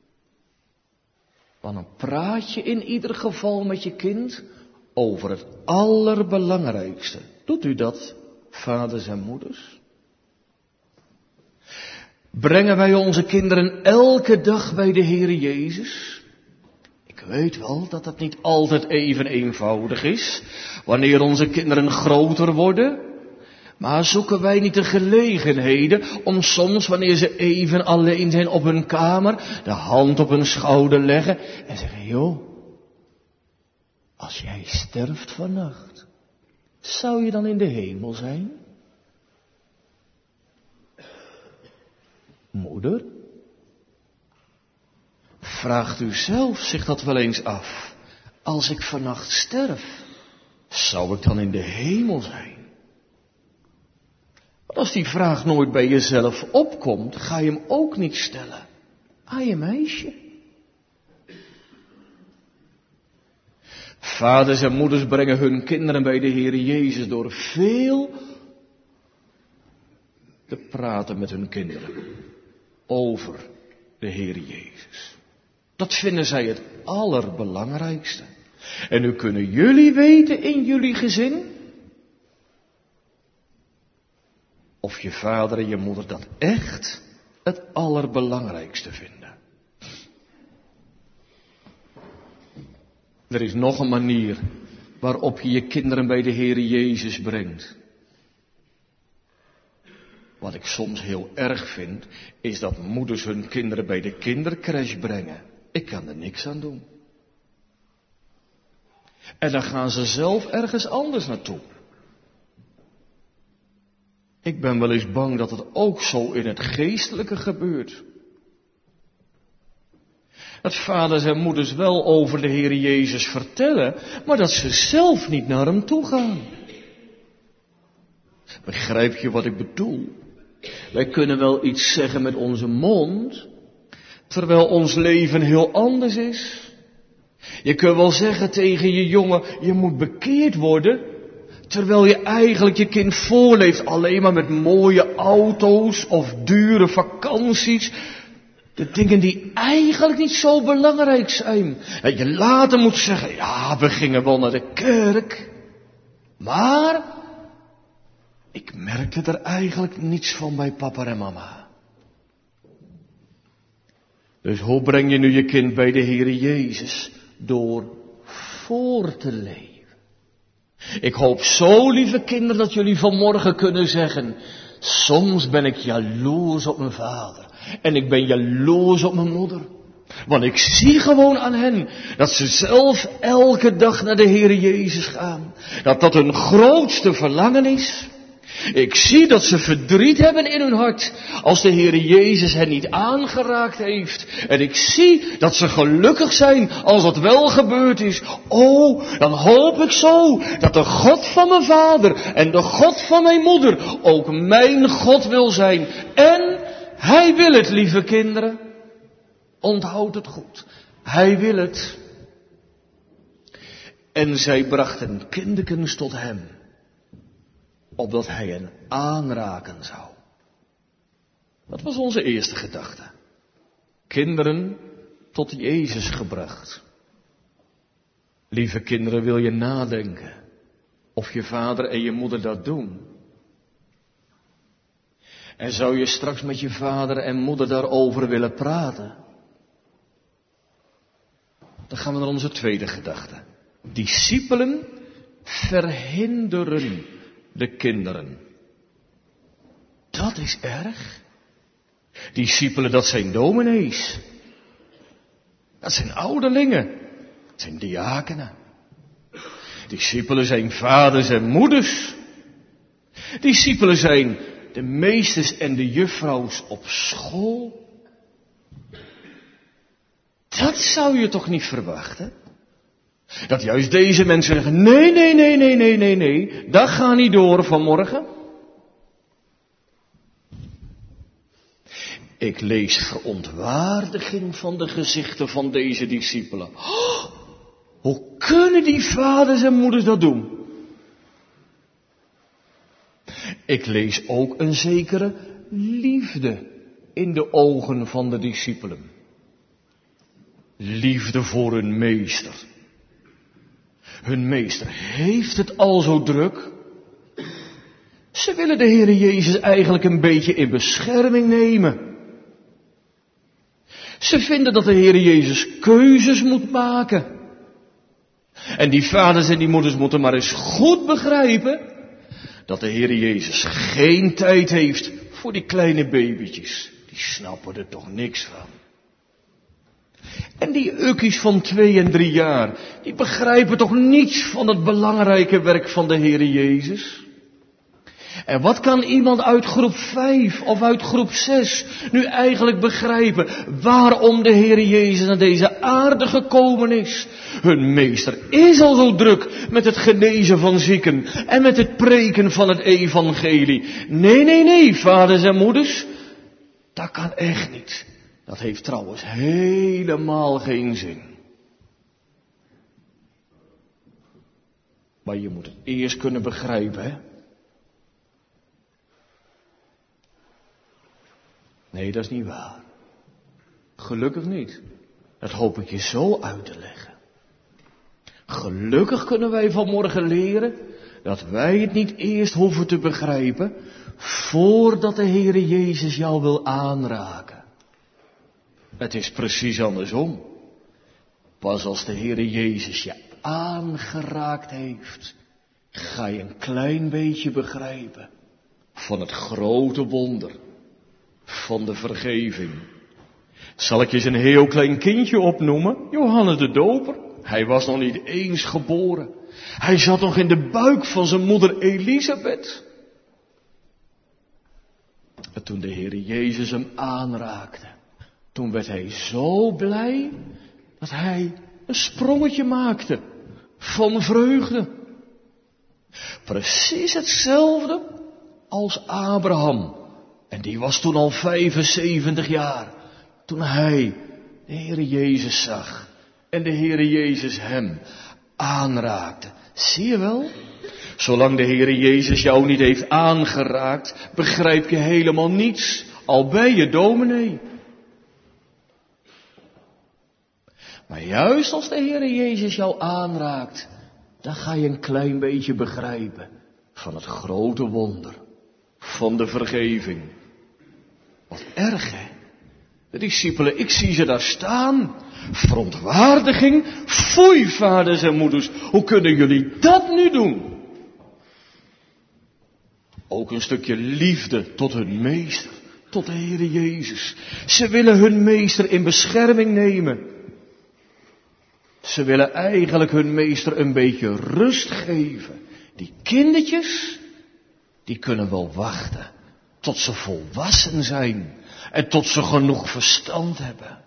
Want dan praat je in ieder geval met je kind over het allerbelangrijkste. Doet u dat, vaders en moeders? Brengen wij onze kinderen elke dag bij de Heere Jezus? Ik weet wel dat dat niet altijd even eenvoudig is, wanneer onze kinderen groter worden. Maar zoeken wij niet de gelegenheden om soms, wanneer ze even alleen zijn op hun kamer, de hand op hun schouder leggen en zeggen, joh, als jij sterft vannacht, zou je dan in de hemel zijn? Moeder, vraagt u zelf zich dat wel eens af. Als ik vannacht sterf, zou ik dan in de hemel zijn? Want als die vraag nooit bij jezelf opkomt, ga je hem ook niet stellen aan je meisje. Vaders en moeders brengen hun kinderen bij de Heere Jezus door veel te praten met hun kinderen over de Heere Jezus. Dat vinden zij het allerbelangrijkste. En nu kunnen jullie weten in jullie gezin of je vader en je moeder dat echt het allerbelangrijkste vinden. Er is nog een manier waarop je je kinderen bij de Heere Jezus brengt. Wat ik soms heel erg vind, is dat moeders hun kinderen bij de kindercrash brengen. Ik kan er niks aan doen. En dan gaan ze zelf ergens anders naartoe. Ik ben wel eens bang dat het ook zo in het geestelijke gebeurt. Dat vaders en moeders wel over de Heere Jezus vertellen, maar dat ze zelf niet naar hem toe gaan. Begrijp je wat ik bedoel? Wij kunnen wel iets zeggen met onze mond, terwijl ons leven heel anders is. Je kunt wel zeggen tegen je jongen, je moet bekeerd worden, terwijl je eigenlijk je kind voorleeft alleen maar met mooie auto's of dure vakanties. De dingen die eigenlijk niet zo belangrijk zijn. En je later moet zeggen, ja, we gingen wel naar de kerk, maar ik merkte er eigenlijk niets van bij papa en mama. Dus hoe breng je nu je kind bij de Heere Jezus? Door voor te leven. Ik hoop zo, lieve kinderen, dat jullie vanmorgen kunnen zeggen, soms ben ik jaloers op mijn vader. En ik ben jaloers op mijn moeder. Want ik zie gewoon aan hen dat ze zelf elke dag naar de Heere Jezus gaan. Dat dat hun grootste verlangen is. Ik zie dat ze verdriet hebben in hun hart als de Heere Jezus hen niet aangeraakt heeft. En ik zie dat ze gelukkig zijn als dat wel gebeurd is. Oh, dan hoop ik zo dat de God van mijn vader en de God van mijn moeder ook mijn God wil zijn. En Hij wil het, lieve kinderen. Onthoud het goed. Hij wil het. En zij brachten kindekens tot hem, opdat hij hen aanraken zou. Dat was onze eerste gedachte. Kinderen tot Jezus gebracht. Lieve kinderen, wil je nadenken of je vader en je moeder dat doen? En zou je straks met je vader en moeder daarover willen praten? Dan gaan we naar onze tweede gedachte. Discipelen verhinderen de kinderen. Dat is erg. Discipelen, dat zijn dominees. Dat zijn ouderlingen. Dat zijn diakenen. Discipelen zijn vaders en moeders. Discipelen zijn de meesters en de juffrouws op school. Dat zou je toch niet verwachten? Dat juist deze mensen zeggen, nee, dat gaat niet door vanmorgen. Ik lees verontwaardiging van de gezichten van deze discipelen. Oh, hoe kunnen die vaders en moeders dat doen? Ik lees ook een zekere liefde in de ogen van de discipelen. Liefde voor hun meester. Hun meester heeft het al zo druk. Ze willen de Heer Jezus eigenlijk een beetje in bescherming nemen. Ze vinden dat de Heer Jezus keuzes moet maken. En die vaders en die moeders moeten maar eens goed begrijpen dat de Heer Jezus geen tijd heeft voor die kleine babytjes. Die snappen er toch niks van. En die ukkies van 2 en 3 jaar, die begrijpen toch niets van het belangrijke werk van de Heer Jezus? En wat kan iemand uit groep 5 of uit groep 6 nu eigenlijk begrijpen waarom de Heer Jezus naar deze aarde gekomen is? Hun meester is al zo druk met het genezen van zieken en met het preken van het evangelie. Nee, vaders en moeders, dat kan echt niet. Dat heeft trouwens helemaal geen zin. Maar je moet het eerst kunnen begrijpen, hè? Nee, dat is niet waar. Gelukkig niet. Dat hoop ik je zo uit te leggen. Gelukkig kunnen wij vanmorgen leren dat wij het niet eerst hoeven te begrijpen voordat de Heere Jezus jou wil aanraken. Het is precies andersom. Pas als de Heere Jezus je aangeraakt heeft, ga je een klein beetje begrijpen van het grote wonder van de vergeving. Zal ik je eens een heel klein kindje opnoemen? Johannes de Doper. Hij was nog niet eens geboren. Hij zat nog in de buik van zijn moeder Elisabeth. En toen de Heere Jezus hem aanraakte, toen werd hij zo blij dat hij een sprongetje maakte van vreugde. Precies hetzelfde als Abraham. En die was toen al 75 jaar, toen hij de Heere Jezus zag en de Heere Jezus hem aanraakte. Zie je wel? Zolang de Heere Jezus jou niet heeft aangeraakt, begrijp je helemaal niets, al ben je dominee. Maar juist als de Heere Jezus jou aanraakt, dan ga je een klein beetje begrijpen van het grote wonder van de vergeving. Wat erg, hè? De discipelen, ik zie ze daar staan. Verontwaardiging. Foei, vaders en moeders. Hoe kunnen jullie dat nu doen? Ook een stukje liefde tot hun meester. Tot de Heere Jezus. Ze willen hun meester in bescherming nemen. Ze willen eigenlijk hun meester een beetje rust geven. Die kindertjes, die kunnen wel wachten tot ze volwassen zijn en tot ze genoeg verstand hebben.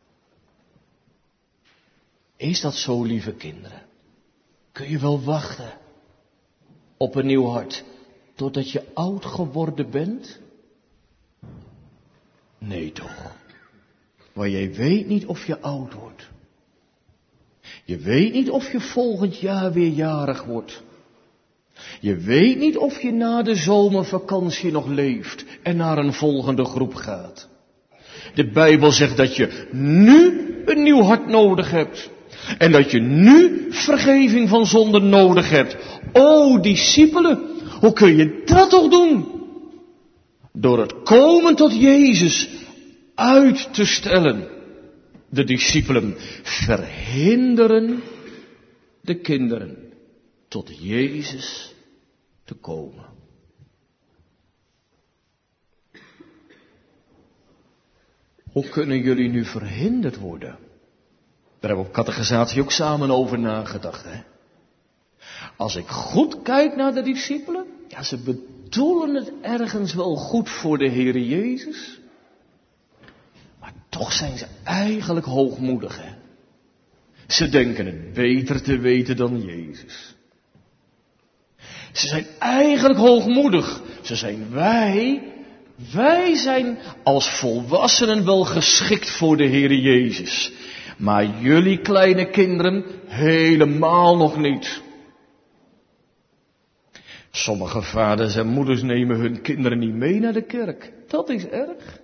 Is dat zo, lieve kinderen? Kun je wel wachten op een nieuw hart totdat je oud geworden bent? Nee toch. Maar jij weet niet of je oud wordt. Je weet niet of je volgend jaar weer jarig wordt. Je weet niet of je na de zomervakantie nog leeft en naar een volgende groep gaat. De Bijbel zegt dat je nu een nieuw hart nodig hebt. En dat je nu vergeving van zonde nodig hebt. O discipelen, hoe kun je dat toch doen? Door het komen tot Jezus uit te stellen. De discipelen verhinderen de kinderen tot Jezus te komen. Hoe kunnen jullie nu verhinderd worden? Daar hebben we op catechisatie ook samen over nagedacht. Hè? Als ik goed kijk naar de discipelen, ja, ze bedoelen het ergens wel goed voor de Heer Jezus. Maar toch zijn ze eigenlijk hoogmoedig. Hè? Ze denken het beter te weten dan Jezus. Ze zijn eigenlijk hoogmoedig. Ze zijn wij zijn als volwassenen wel geschikt voor de Heer Jezus. Maar jullie kleine kinderen helemaal nog niet. Sommige vaders en moeders nemen hun kinderen niet mee naar de kerk. Dat is erg.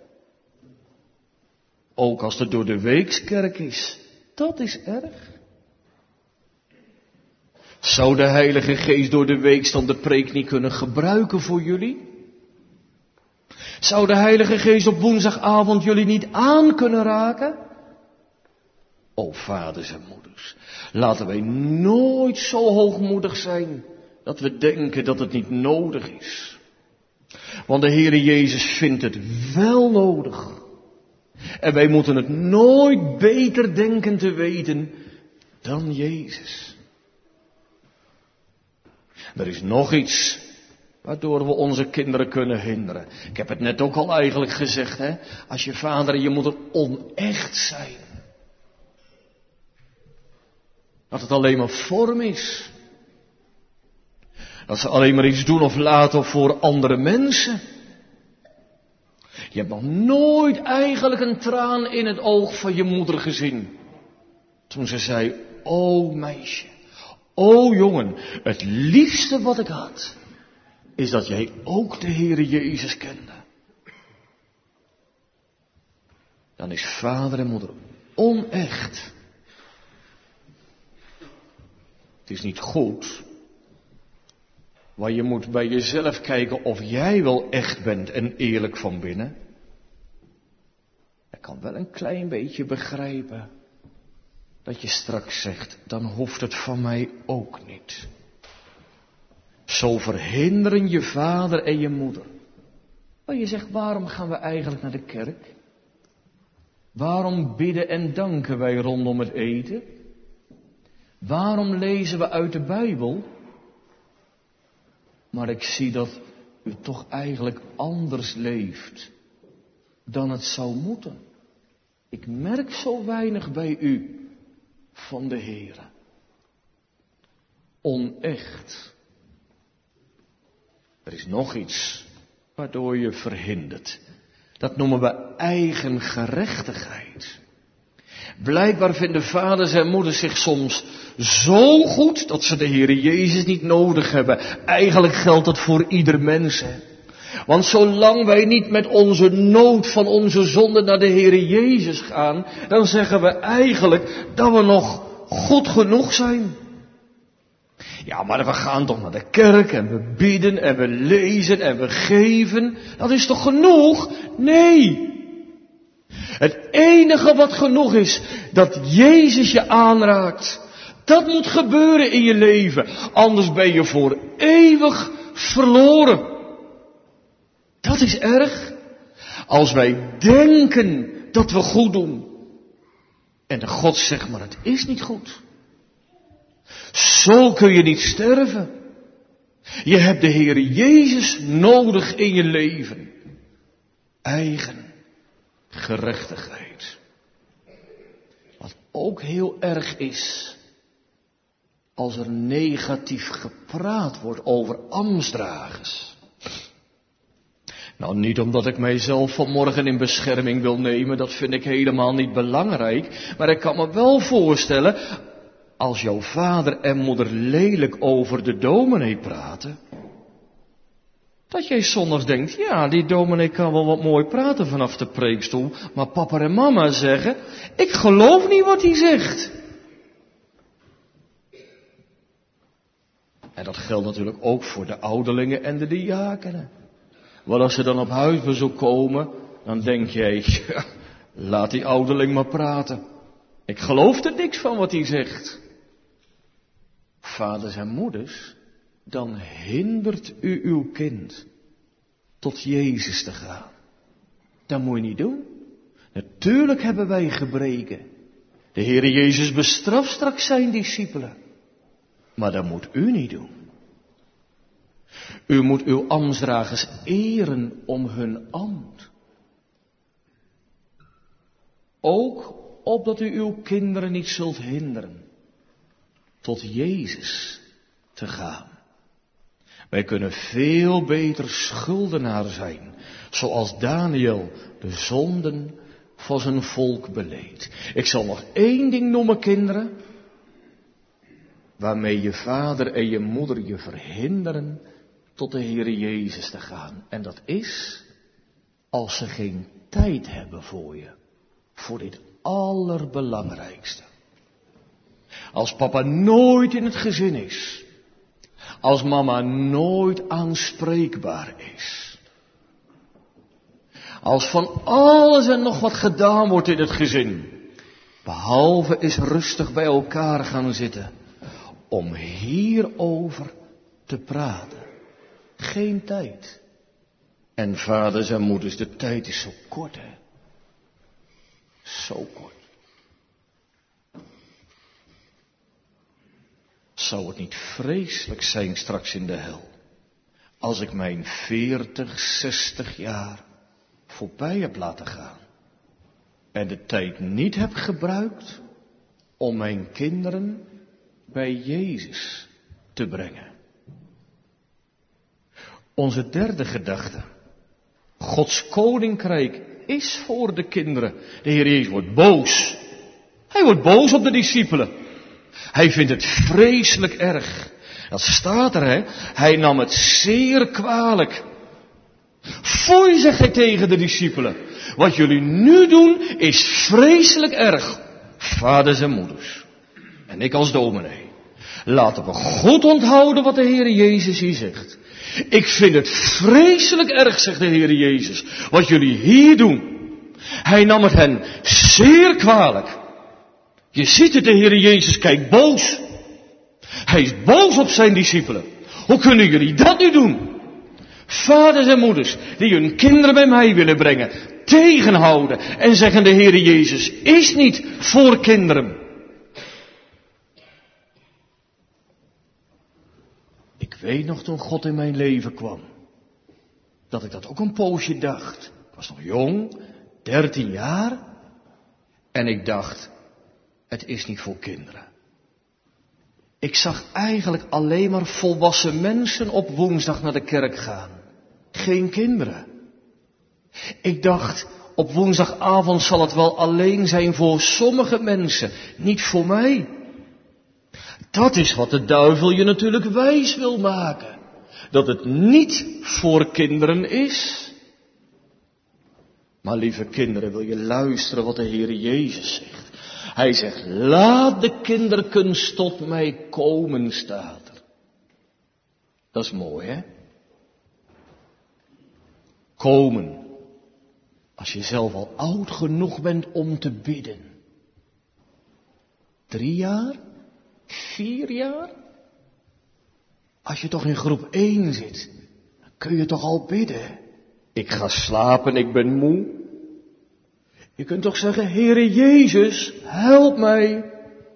Ook als het door de weekskerk is. Dat is erg. Zou de Heilige Geest door de week dan de preek niet kunnen gebruiken voor jullie? Zou de Heilige Geest op woensdagavond jullie niet aan kunnen raken? O vaders en moeders, laten wij nooit zo hoogmoedig zijn dat we denken dat het niet nodig is. Want de Heere Jezus vindt het wel nodig. En wij moeten het nooit beter denken te weten dan Jezus. Er is nog iets waardoor we onze kinderen kunnen hinderen. Ik heb het net ook al eigenlijk gezegd, hè. Als je vader en je moeder onecht zijn. Dat het alleen maar vorm is. Dat ze alleen maar iets doen of laten voor andere mensen. Je hebt nog nooit eigenlijk een traan in het oog van je moeder gezien. Toen ze zei, o meisje, o jongen, het liefste wat ik had, is dat jij ook de Heere Jezus kende. Dan is vader en moeder onecht. Het is niet goed, maar je moet bij jezelf kijken of jij wel echt bent en eerlijk van binnen. Ik kan wel een klein beetje begrijpen dat je straks zegt, dan hoeft het van mij ook niet. Zo verhinderen je vader en je moeder. Maar je zegt, waarom gaan we eigenlijk naar de kerk? Waarom bidden en danken wij rondom het eten? Waarom lezen we uit de Bijbel? Maar ik zie dat u toch eigenlijk anders leeft dan het zou moeten. Ik merk zo weinig bij u van de Heere. Onecht. Er is nog iets waardoor je verhindert. Dat noemen we eigen gerechtigheid. Blijkbaar vinden vaders en moeders zich soms zo goed dat ze de Heere Jezus niet nodig hebben. Eigenlijk geldt dat voor ieder mens. Hè? Want zolang wij niet met onze nood van onze zonde naar de Heere Jezus gaan, dan zeggen we eigenlijk dat we nog goed genoeg zijn. Ja, maar we gaan toch naar de kerk en we bidden en we lezen en we geven. Dat is toch genoeg? Nee. Het enige wat genoeg is, dat Jezus je aanraakt. Dat moet gebeuren in je leven. Anders ben je voor eeuwig verloren. Dat is erg. Als wij denken dat we goed doen. En de God zegt, maar het is niet goed. Zo kun je niet sterven. Je hebt de Heere Jezus nodig in je leven. Eigen gerechtigheid. Wat ook heel erg is, als er negatief gepraat wordt over ambtsdragers. Nou, niet omdat ik mijzelf vanmorgen in bescherming wil nemen, dat vind ik helemaal niet belangrijk. Maar ik kan me wel voorstellen, als jouw vader en moeder lelijk over de dominee praten, dat jij zondags denkt, ja, die dominee kan wel wat mooi praten vanaf de preekstoel, maar papa en mama zeggen, ik geloof niet wat hij zegt. En dat geldt natuurlijk ook voor de ouderlingen en de diakenen. Want als ze dan op huisbezoek komen, dan denk jij, ja, laat die ouderling maar praten. Ik geloof er niks van wat hij zegt. Vaders en moeders, dan hindert u uw kind tot Jezus te gaan. Dat moet je niet doen. Natuurlijk hebben wij gebreken. De Heere Jezus bestraft straks zijn discipelen. Maar dat moet u niet doen. U moet uw ambtsdragers eren om hun ambt. Ook opdat u uw kinderen niet zult hinderen tot Jezus te gaan. Wij kunnen veel beter schuldenaar zijn, zoals Daniel de zonden van zijn volk beleed. Ik zal nog 1 ding noemen, kinderen, waarmee je vader en je moeder je verhinderen tot de Heere Jezus te gaan. En dat is, als ze geen tijd hebben voor je, voor dit allerbelangrijkste. Als papa nooit in het gezin is, als mama nooit aanspreekbaar is, als van alles en nog wat gedaan wordt in het gezin, behalve eens rustig bij elkaar gaan zitten, om hierover te praten. Geen tijd. En vaders en moeders, de tijd is zo kort, hè. Zo kort. Zou het niet vreselijk zijn straks in de hel, als ik mijn 40, 60 jaar voorbij heb laten gaan en de tijd niet heb gebruikt om mijn kinderen bij Jezus te brengen. Onze derde gedachte. Gods koninkrijk is voor de kinderen. De Heer Jezus wordt boos. Hij wordt boos op de discipelen. Hij vindt het vreselijk erg. Dat staat er, hè. Hij nam het zeer kwalijk. Foei, zegt hij tegen de discipelen. Wat jullie nu doen is vreselijk erg. Vaders en moeders. En ik als dominee. Laten we goed onthouden wat de Heer Jezus hier zegt. Ik vind het vreselijk erg, zegt de Heer Jezus, wat jullie hier doen. Hij nam het hen zeer kwalijk. Je ziet het, de Heer Jezus kijkt boos. Hij is boos op zijn discipelen. Hoe kunnen jullie dat nu doen? Vaders en moeders die hun kinderen bij mij willen brengen, tegenhouden en zeggen, de Heer Jezus is niet voor kinderen. Ik weet nog toen God in mijn leven kwam, dat ik dat ook een poosje dacht. Ik was nog jong, 13 jaar, en ik dacht, het is niet voor kinderen. Ik zag eigenlijk alleen maar volwassen mensen op woensdag naar de kerk gaan. Geen kinderen. Ik dacht, op woensdagavond zal het wel alleen zijn voor sommige mensen, niet voor mij. Dat is wat de duivel je natuurlijk wijs wil maken. Dat het niet voor kinderen is. Maar lieve kinderen, wil je luisteren wat de Heer Jezus zegt? Hij zegt, laat de kinderkunst tot mij komen, staat er. Dat is mooi, hè? Komen. Als je zelf al oud genoeg bent om te bidden. 3 jaar? 4 jaar? Als je toch in groep 1 zit, dan kun je toch al bidden. Ik ga slapen, ik ben moe. Je kunt toch zeggen, Heere Jezus, help mij.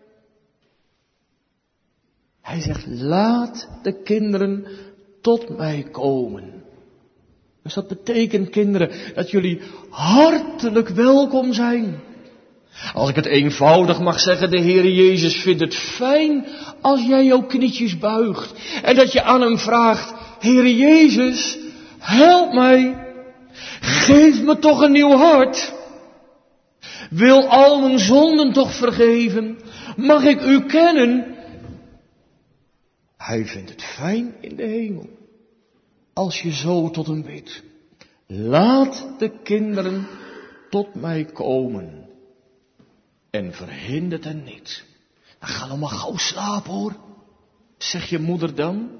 Hij zegt, laat de kinderen tot mij komen. Dus dat betekent, kinderen, dat jullie hartelijk welkom zijn. Als ik het eenvoudig mag zeggen, de Heere Jezus vindt het fijn als jij jouw knietjes buigt. En dat je aan hem vraagt, Heere Jezus, help mij. Geef me toch een nieuw hart. Wil al mijn zonden toch vergeven? Mag ik u kennen? Hij vindt het fijn in de hemel. Als je zo tot hem bidt. Laat de kinderen tot mij komen. En verhindert hen niet. Dan ga nog maar gauw slapen hoor. Zeg je moeder dan.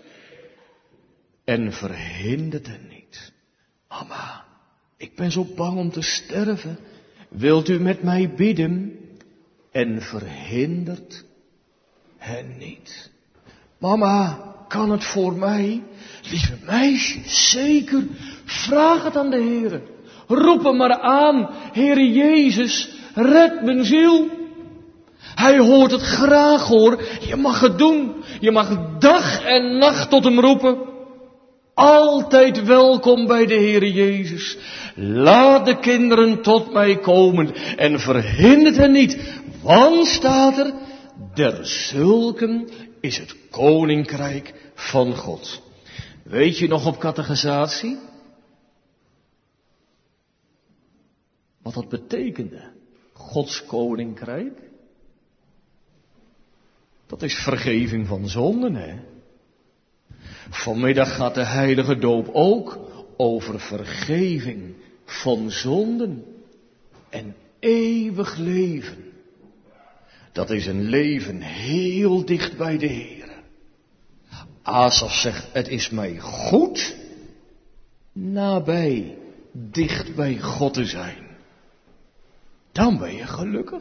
En verhindert hen niet. Mama, ik ben zo bang om te sterven. Wilt u met mij bidden? En verhindert hen niet. Mama, kan het voor mij? Lieve meisje, zeker. Vraag het aan de Heere. Roep hem maar aan. Heere Jezus, red mijn ziel. Hij hoort het graag hoor. Je mag het doen. Je mag dag en nacht tot hem roepen. Altijd welkom bij de Heere Jezus. Laat de kinderen tot mij komen en verhindert hen niet. Want staat er, der zulken is het koninkrijk van God. Weet je nog op catechisatie? Wat dat betekende? Gods koninkrijk? Dat is vergeving van zonden, hè? Vanmiddag gaat de heilige doop ook over vergeving van zonden en eeuwig leven. Dat is een leven heel dicht bij de Heer. Asaf zegt, het is mij goed nabij, dicht bij God te zijn. Dan ben je gelukkig.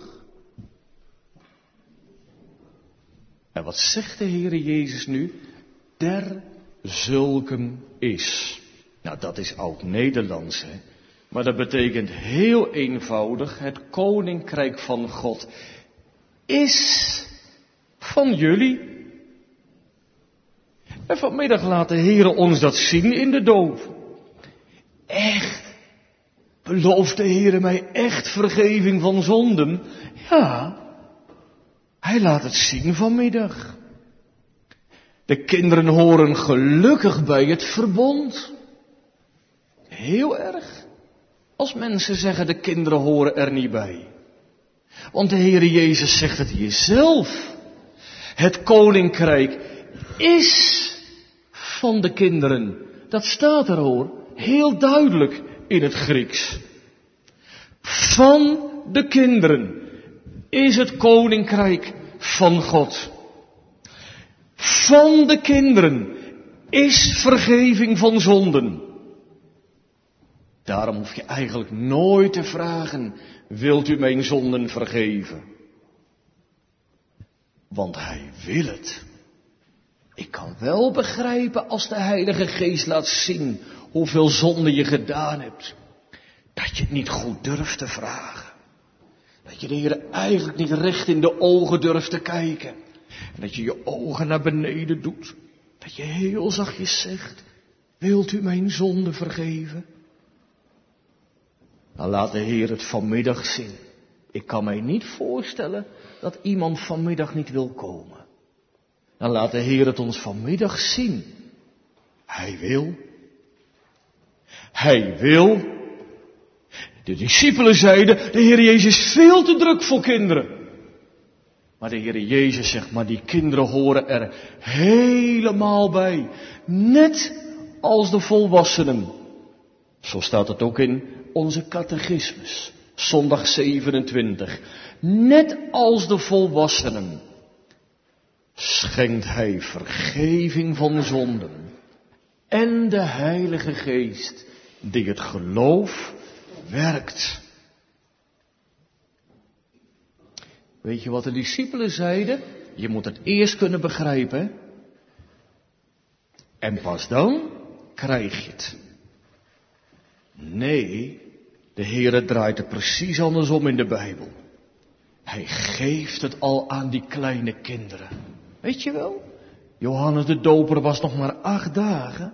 En wat zegt de Heere Jezus nu? Der zulken is. Nou, dat is oud-Nederlands, hè. Maar dat betekent heel eenvoudig, het koninkrijk van God is van jullie. En vanmiddag laat de Heere ons dat zien in de doop. Echt. Belooft de Heere mij echt vergeving van zonden? Ja. Hij laat het zien vanmiddag. De kinderen horen gelukkig bij het verbond. Heel erg. Als mensen zeggen de kinderen horen er niet bij. Want de Heere Jezus zegt het hier zelf. Het koninkrijk is van de kinderen. Dat staat er hoor. Heel duidelijk in het Grieks. Van de kinderen is het koninkrijk van God. Van de kinderen is vergeving van zonden. Daarom hoef je eigenlijk nooit te vragen, wilt u mijn zonden vergeven? Want hij wil het. Ik kan wel begrijpen als de Heilige Geest laat zien hoeveel zonde je gedaan hebt. Dat je het niet goed durft te vragen. Dat je de Heer eigenlijk niet recht in de ogen durft te kijken. En dat je je ogen naar beneden doet. Dat je heel zachtjes zegt, wilt u mijn zonde vergeven? Dan laat de Heer het vanmiddag zien. Ik kan mij niet voorstellen dat iemand vanmiddag niet wil komen. Dan laat de Heer het ons vanmiddag zien. Hij wil. Hij wil. De discipelen zeiden, de Heer Jezus is veel te druk voor kinderen. Maar de Heer Jezus zegt, maar die kinderen horen er helemaal bij. Net als de volwassenen. Zo staat het ook in onze catechismus. Zondag 27. Net als de volwassenen schenkt hij vergeving van zonden. En de Heilige Geest die het geloof werkt. Weet je wat de discipelen zeiden? Je moet het eerst kunnen begrijpen. En pas dan krijg je het. Nee, de Heere draait het precies andersom in de Bijbel. Hij geeft het al aan die kleine kinderen. Weet je wel? Johannes de Doper was nog maar 8 dagen.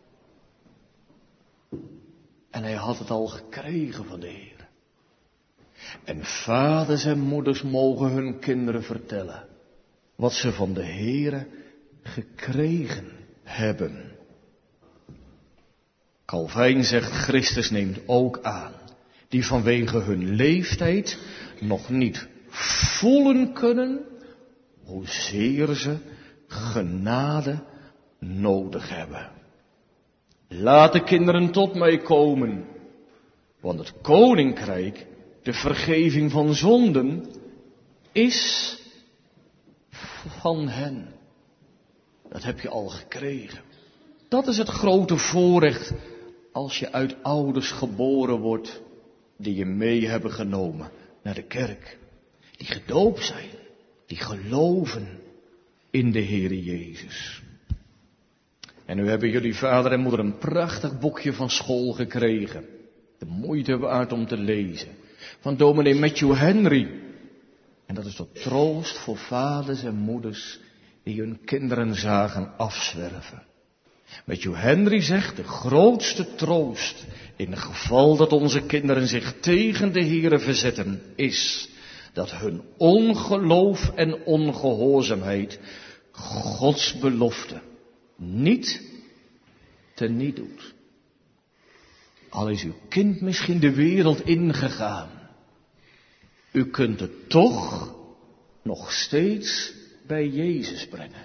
En hij had het al gekregen van de Heer. En vaders en moeders mogen hun kinderen vertellen wat ze van de Heere gekregen hebben. Calvijn zegt, Christus neemt ook aan, die vanwege hun leeftijd nog niet voelen kunnen hoezeer ze genade nodig hebben. Laat de kinderen tot mij komen, want het koninkrijk, de vergeving van zonden, is van hen. Dat heb je al gekregen. Dat is het grote voorrecht als je uit ouders geboren wordt die je mee hebben genomen naar de kerk. Die gedoopt zijn, die geloven in de Heere Jezus. En nu hebben jullie vader en moeder een prachtig boekje van school gekregen. De moeite waard om te lezen. Van dominee Matthew Henry. En dat is tot troost voor vaders en moeders die hun kinderen zagen afzwerven. Matthew Henry zegt, de grootste troost in het geval dat onze kinderen zich tegen de Heere verzetten, is dat hun ongeloof en ongehoorzaamheid Gods belofte niet teniet doet. Al is uw kind misschien de wereld ingegaan, u kunt het toch nog steeds bij Jezus brengen.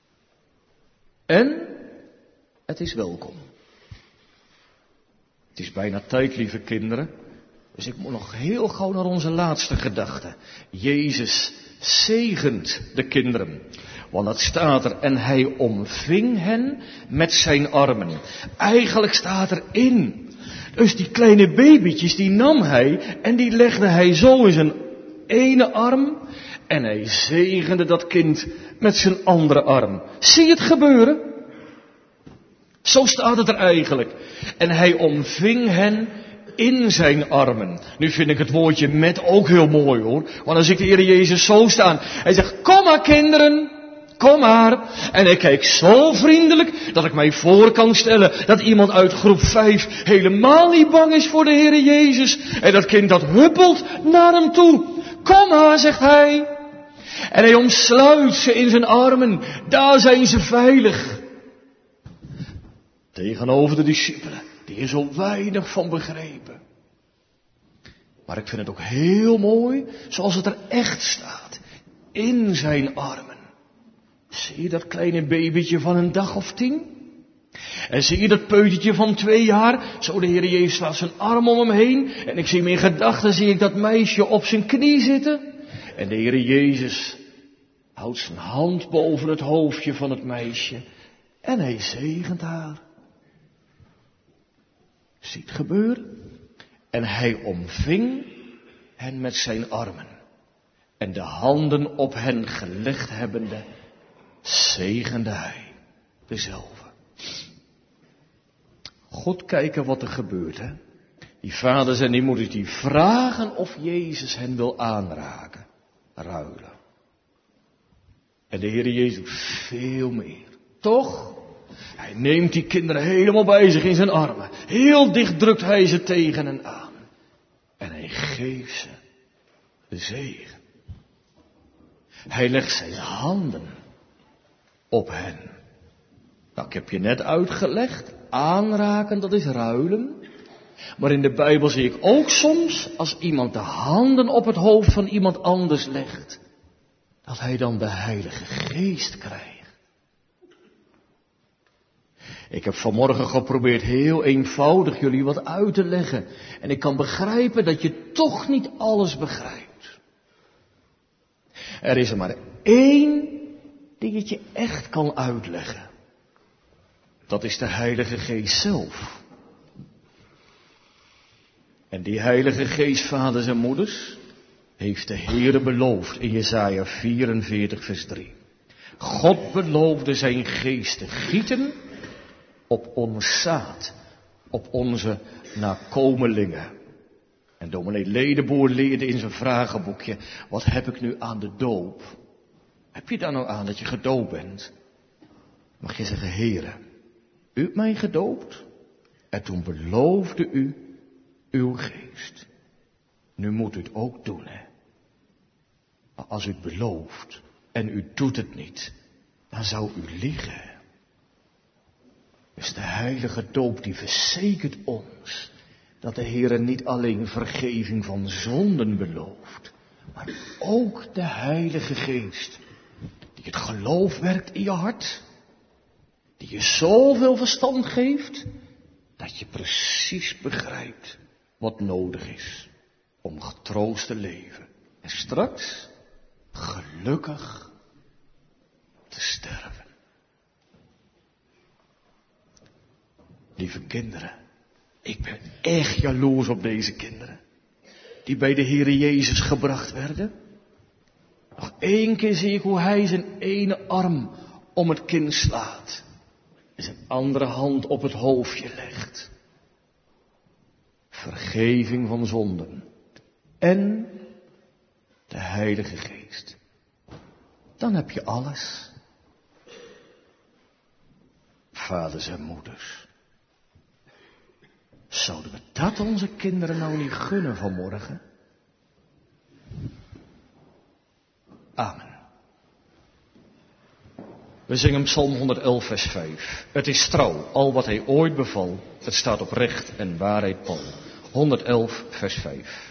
En het is welkom. Het is bijna tijd, lieve kinderen. Dus ik moet nog heel gauw naar onze laatste gedachte. Jezus zegent de kinderen. Want het staat er, en hij omving hen met zijn armen. Eigenlijk staat erin. Dus die kleine babytjes, die nam hij en die legde hij zo in zijn ene arm. En hij zegende dat kind met zijn andere arm. Zie je het gebeuren? Zo staat het er eigenlijk. En hij omving hen in zijn armen. Nu vind ik het woordje met ook heel mooi hoor. Want als ik de Heer Jezus zo staan. Hij zegt, kom maar kinderen. Kom maar. En hij kijkt zo vriendelijk dat ik mij voor kan stellen dat iemand uit groep 5 helemaal niet bang is voor de Heer Jezus. En dat kind dat huppelt naar hem toe. Kom maar, zegt hij. En hij omsluit ze in zijn armen. Daar zijn ze veilig. Tegenover de discipelen, die er zo weinig van begrepen. Maar ik vind het ook heel mooi, zoals het er echt staat. In zijn armen. Zie je dat kleine babytje van een dag of 10? En zie je dat peutertje van 2 jaar? Zo de Heer Jezus slaat zijn arm om hem heen. En ik zie hem in gedachten, zie ik dat meisje op zijn knie zitten. En de Heer Jezus houdt zijn hand boven het hoofdje van het meisje. En hij zegent haar. Ziet gebeuren. En hij omving hen met zijn armen. En de handen op hen gelegd hebbende, zegende hij dezelfde. God kijken wat er gebeurt, hè. Die vaders en die moeders die vragen of Jezus hen wil aanraken, ruilen. En de Heer Jezus doet veel meer. Toch? Hij neemt die kinderen helemaal bij zich in zijn armen. Heel dicht drukt hij ze tegen hen aan. En hij geeft ze de zegen. Hij legt zijn handen op hen. Nou, ik heb je net uitgelegd. Aanraken, dat is ruilen. Maar in de Bijbel zie ik ook soms, als iemand de handen op het hoofd van iemand anders legt, dat hij dan de Heilige Geest krijgt. Ik heb vanmorgen geprobeerd heel eenvoudig jullie wat uit te leggen. En ik kan begrijpen dat je toch niet alles begrijpt. Er is er maar één die het je echt kan uitleggen. Dat is de Heilige Geest zelf. En die Heilige Geest, vaders en moeders, heeft de Heere beloofd in Jesaja 44 vers 3. God beloofde zijn geest te gieten op ons zaad, op onze nakomelingen. En dominee Ledeboer leerde in zijn vragenboekje, wat heb ik nu aan de doop? Heb je daar nou aan dat je gedoopt bent? Mag je zeggen, Heere, u hebt mij gedoopt en toen beloofde u uw geest. Nu moet u het ook doen, hè. Maar als u het belooft en u doet het niet, dan zou u liegen. Dus de heilige doop die verzekert ons dat de Heer niet alleen vergeving van zonden belooft, maar ook de Heilige Geest die het geloof werkt in je hart, die je zoveel verstand geeft dat je precies begrijpt wat nodig is om getroost te leven en straks gelukkig te sterven. Lieve kinderen, ik ben echt jaloers op deze kinderen die bij de Heere Jezus gebracht werden. Nog 1 keer zie ik hoe hij zijn ene arm om het kind slaat en zijn andere hand op het hoofdje legt. Vergeving van zonden en de Heilige Geest. Dan heb je alles. Vaders en moeders. Zouden we dat onze kinderen nou niet gunnen vanmorgen? Amen. We zingen Psalm 111 vers 5. Het is trouw, al wat hij ooit beval. Het staat op recht en waarheid pal. 111 vers 5.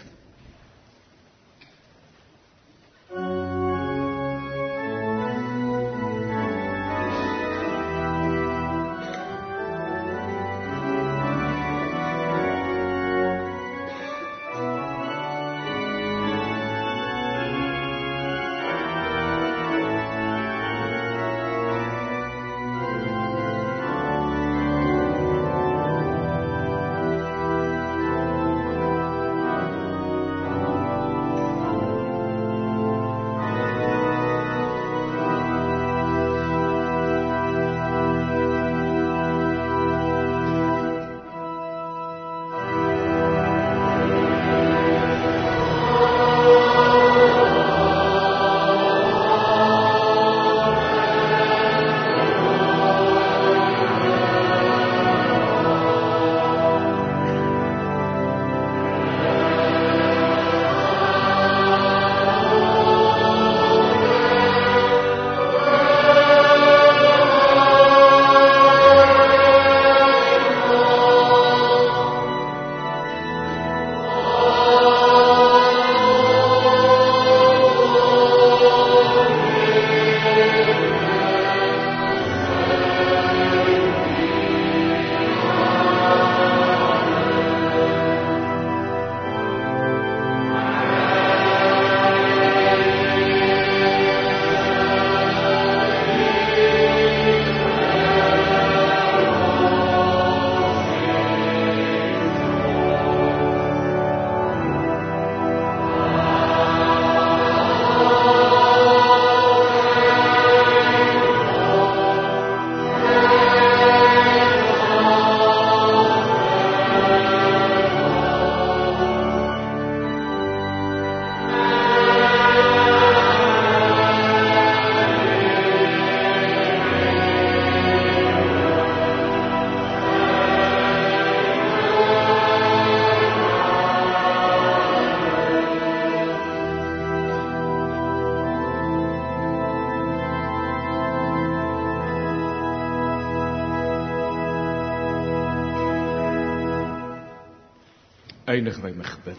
Eindigen wij met gebed.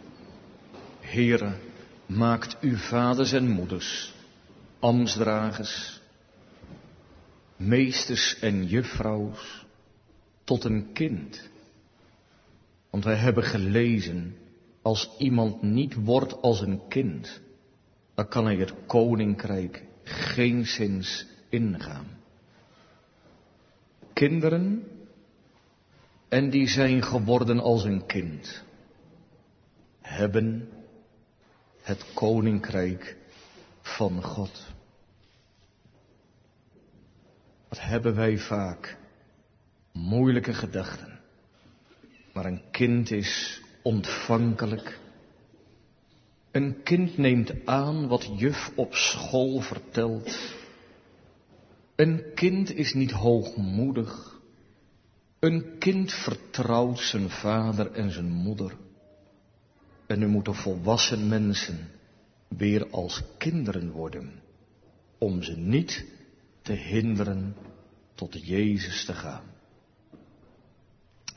Heere, maakt uw vaders en moeders, ambtsdragers, meesters en juffrouws tot een kind. Want wij hebben gelezen, als iemand niet wordt als een kind, dan kan hij het koninkrijk geenszins ingaan. Kinderen, en die zijn geworden als een kind, hebben het koninkrijk van God. Wat hebben wij vaak moeilijke gedachten. Maar een kind is ontvankelijk. Een kind neemt aan wat juf op school vertelt. Een kind is niet hoogmoedig. Een kind vertrouwt zijn vader en zijn moeder. En nu moeten volwassen mensen weer als kinderen worden, om ze niet te hinderen tot Jezus te gaan.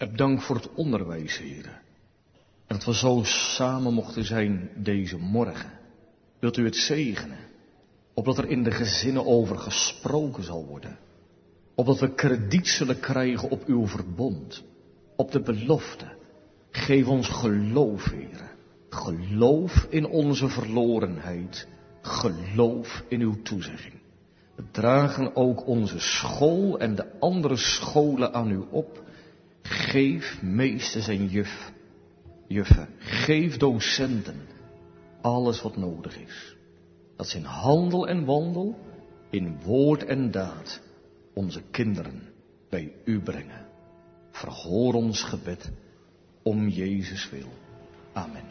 Heb dank voor het onderwijs, Heere. En dat we zo samen mochten zijn deze morgen. Wilt u het zegenen? Opdat er in de gezinnen over gesproken zal worden. Opdat we krediet zullen krijgen op uw verbond. Op de belofte. Geef ons geloof, Heere. Geloof in onze verlorenheid. Geloof in uw toezegging. We dragen ook onze school en de andere scholen aan u op. Geef meesters en juffen. Geef docenten. Alles wat nodig is. Dat ze in handel en wandel, in woord en daad, onze kinderen bij u brengen. Verhoor ons gebed om Jezus wil. Amen.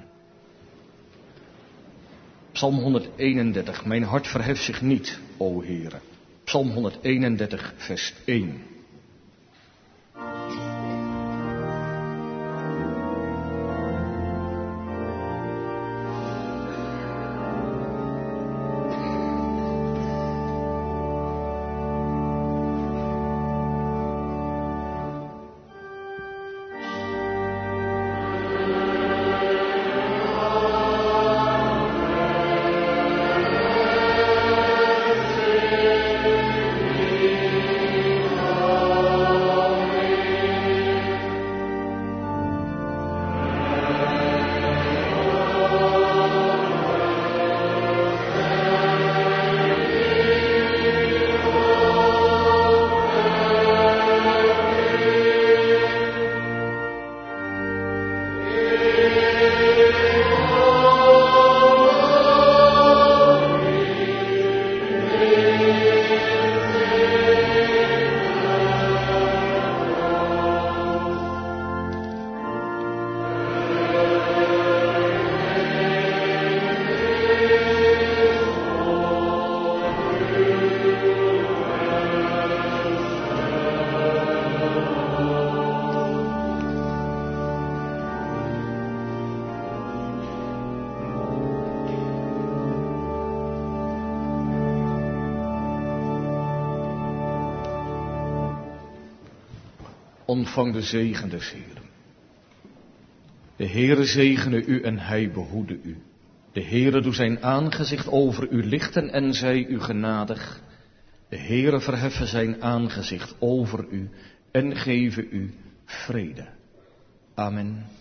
Psalm 131. Mijn hart verheft zich niet, o Heere. Psalm 131, vers 1. Ontvang de zegen des Heeren. De Heere zegene u en hij behoede u. De Heere doe zijn aangezicht over u lichten en zij u genadig. De Heere verheffen zijn aangezicht over u en geven u vrede. Amen.